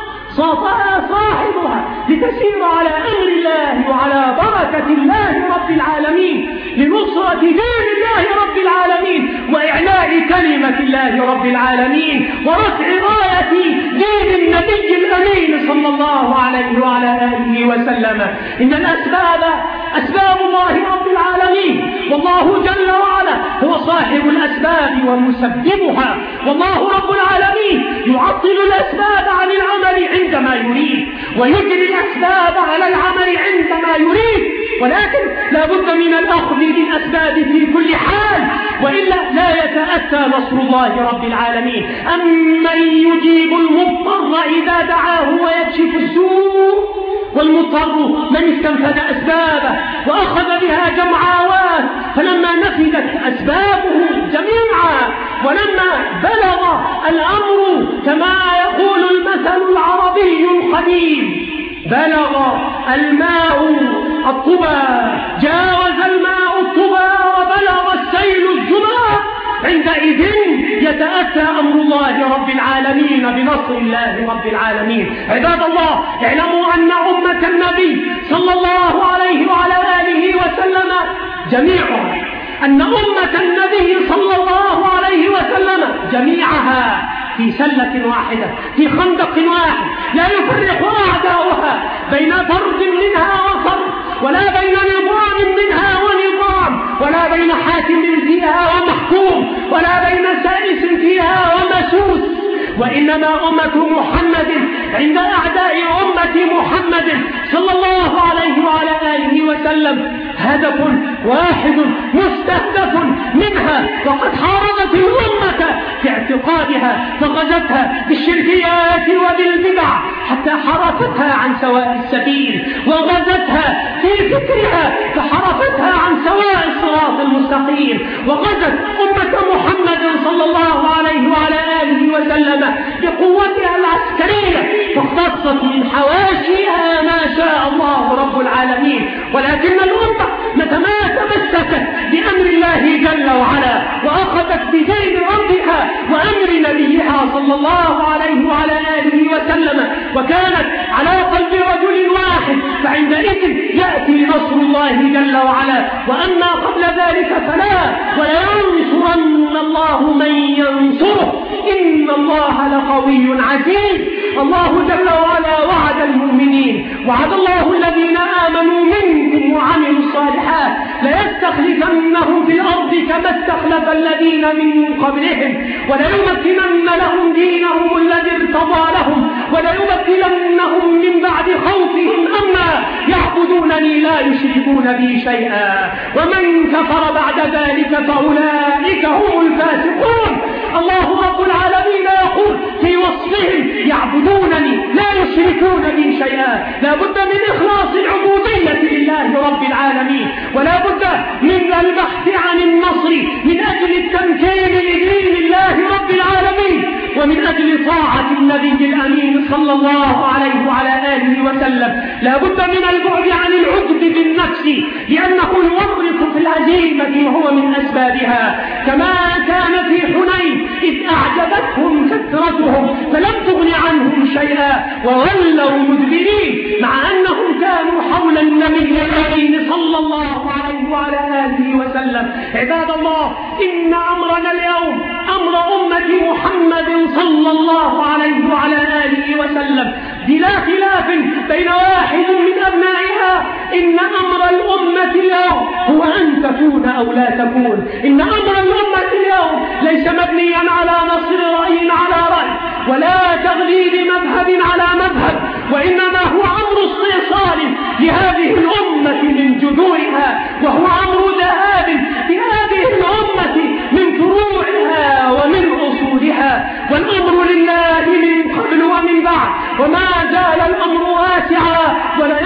S2: صافها صاحبها لتسير على أمر الله وعلى بركة الله رب العالمين، لنصرة دين الله رب العالمين وإعلاء كلمة الله رب العالمين ورفع راية دين النبي الأمين صلى الله عليه وعلى آله وسلم. إن الأسباب أسباب الله رب العالمين، والله جل وعلا هو صاحب الأسباب ومسببها، والله رب العالمين يعطل الأسباب عن العمل عندما يريد ويجري الأسباب على العمل عندما يريد، ولكن لا بد من الأخذ بالأسباب في كل حال، وإلا لا يتأتى نصر الله رب العالمين. أمن يجيب المضطر إذا دعاه ويكشف السوء، والمضطر من استنفذ أسبابه وأخذ بها جمعاوات، فلما نفذت أسبابه جميعا ولما بلغ الأمر كما يقول المثل العربي القديم: بلغ الماء الطبا، جاوز الماء الطبا وبلغ السيل الجبا، عندئذ يتأتى أمر الله رب العالمين بنصر الله رب العالمين. عباد الله، اعلموا أن أمة النبي صلى الله عليه وعلى آله وسلم جميعها، أن أمة النبي صلى الله عليه وسلم جميعها في سلة واحدة، في خندق واحد، لا يفرق أعداؤها بين فرد منها وفرد، ولا بين نظام منها ونظام، ولا بين حاكم في ولا بين سائس فيها ومسوس، وإنما أمة محمد عند أعداء أمة محمد صلى الله عليه وعلى آله وسلم هدف واحد مستهدف منها، وقد حاربت الأمة في اعتقادها فغزتها بالشركيات وبالبدع حتى حرفتها عن سواء السبيل، وغزتها في فكرها فحرفتها عن سواء الصراط المستقيم، وغزت أمة محمد صلى الله عليه وعلى آله وسلم بقوتها العسكرية فاقتصت من حواشيها ما شاء الله رب العالمين. ولكن الأمة متى تمسكت بأمر الله جل وعلا وأخذت بدين ربها وأمر نبيها صلى الله عليه وعلى آله وسلم وكانت على قلب رجل واحد، فعندئذ يأتي نصر الله جل وعلا. وأما قبل ذلك فلا، ولينصرن الله من ينصره إن الله لقوي عزيز. الله جل وعلا وعد المؤمنين، وعد الله الذين آمنوا منكم وعملوا الصالحات ليستخلفنهم في الأرض كما استخلف الذين من قبلهم وليمكنن لهم دينهم الذي ارتضى لهم وليبدلنهم من بعد خوفهم أمنا يعبدونني لا يشركون بي شيئا ومن كفر بعد ذلك فأولئك هم الفاسقون. الله رب العالمين يقول في وصفهم يعبدونني لا يشركون بي شيئا. لا بد من إخلاص العبودية لله رب العالمين، ولا بد من البحث عن النصر من أجل التمكين لدين الله رب العالمين ومن أجل طاعة النبي الأمين صلى الله عليه وعلى آله وسلم. لا بد من البعد عن العجب بالنفس لأنه يورط في الهزيمة وهو من أسبابها، كما كان في حنين إذ أعجبتهم كثرتهم فلم تغن عنهم شيئا وولوا مدبرين، مع أنهم كانوا حول النبي الأمين صلى الله عليه وعلى آله وسلم. عباد الله، إن أمرنا اليوم أمر أمة محمد صلى الله عليه وعلى آله وسلم بلا خلاف بين واحد من أبنائها. إن أمر الأمة اليوم هو أن تكون أو لا تكون. إن أمر الأمة اليوم ليس مبنيا على نصر رأي على رأي ولا تغليب مذهب على مذهب، وإنما هو أمر استئصال لهذه الأمة من جذورها، وهو أمر ذهاب بهذه الأمة من فروعها ومن أصولها. والأمر لله من قبل ومن بعد، وما زال الأمر واسعا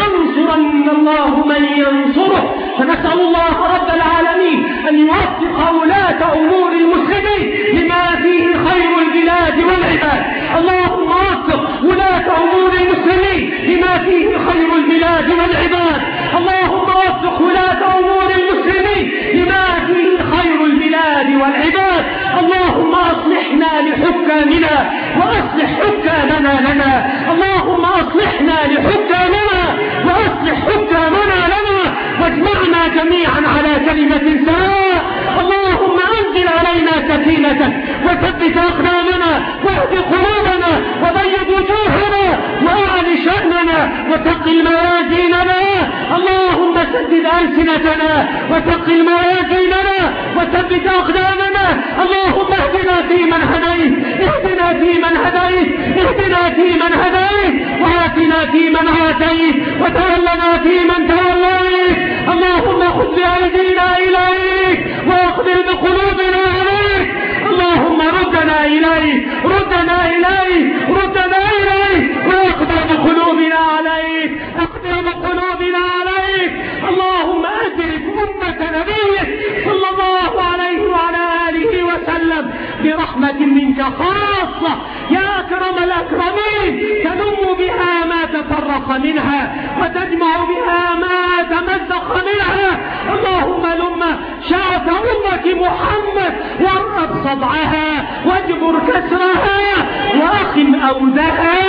S2: ولينصرن الله من ينصره. فنسأل الله رب العالمين أن يوفق ولاة أمور المسلمين لما فيه خير البلاد والعباد. اللهم وفق ولاة أمور المسلمين لما فيه خير البلاد والعباد. اللهم وفق ولاة أمور المسلمين لما فيه خير البلاد والعباد. اللهم أصلحنا لحكامنا وأصلح حكامنا لنا. اللهم أصلحنا لحكامنا وأصلح حكامنا لنا، واجمعنا جميعا على كلمة سواء. اللهم أنزل علينا سكينتك وثبت أقدامنا واهد قلوبنا وبيض وجوهنا وأعل شأننا وثقل موازيننا. اللهم سدد ألسنتنا وثقل موازيننا وثبت أقدامنا. اللهم اهدنا فيمن هديت، اهدنا فيمن هديت، اهدنا فيمن هديت، وآتنا فيمن آتيت، وتولنا فيمن توليت. اللهم خذ بأيدينا إليك واقبل بقلوبنا عليك. اللهم ردنا إليك، ردنا إليك، ردنا إليك، واقبل بقلوبنا عليك، اقبل بقلوبنا عليك. اللهم أدرك أمة نبيك صلى الله عليه وعلى آله وسلم برحمة منك خاصة يا أكرم الأكرمين، تنم بها ما تفرق منها وتجمع بها ما تمزق منها. اللهم لم شاف أمة محمد وارقب صدعها واجبر كسرها وأقم أودها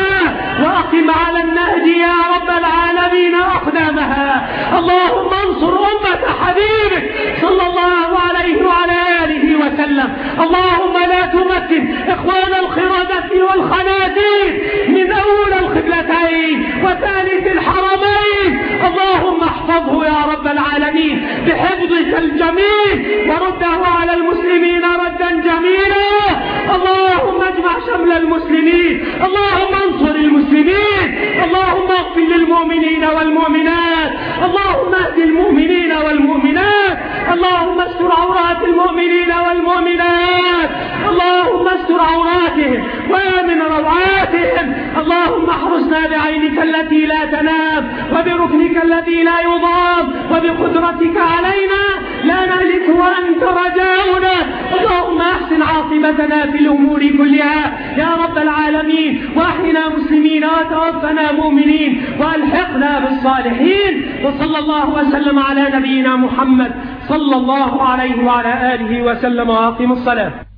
S2: وأقم على النهج يا رب العالمين أقدامها. اللهم انصر أمة حبيبك صلى الله عليه وعلى آله وسلم. اللهم لا تمكن إخوان الخردة والخنازير من أول القبلتين وثالث الحرمين. اللهم احفظه يا رب العالمين بحفظك الجميل ورده على المسلمين ردا جميلا. اللهم اجمع شمل المسلمين، اللهم انصر المسلمين، اللهم اغفر للمؤمنين والمؤمنات، اللهم اهد المؤمنين والمؤمنات، اللهم استر عورات المؤمنين والمؤمنات، اللهم استر عوراتهم وامن روعاتهم، اللهم احرسنا بعينك التي لا تنام وبركنك الذي لا يضام وبقدرتك علينا لا نهلك وأنت رجاؤنا. اللهم احسن عاقبتنا في الأمور كلها يا رب العالمين، واحينا مسلمين وتوفنا مؤمنين والحقنا بالصالحين. وصلى الله وسلم على نبينا محمد صلى الله عليه وعلى آله وسلم. وأقم الصلاة.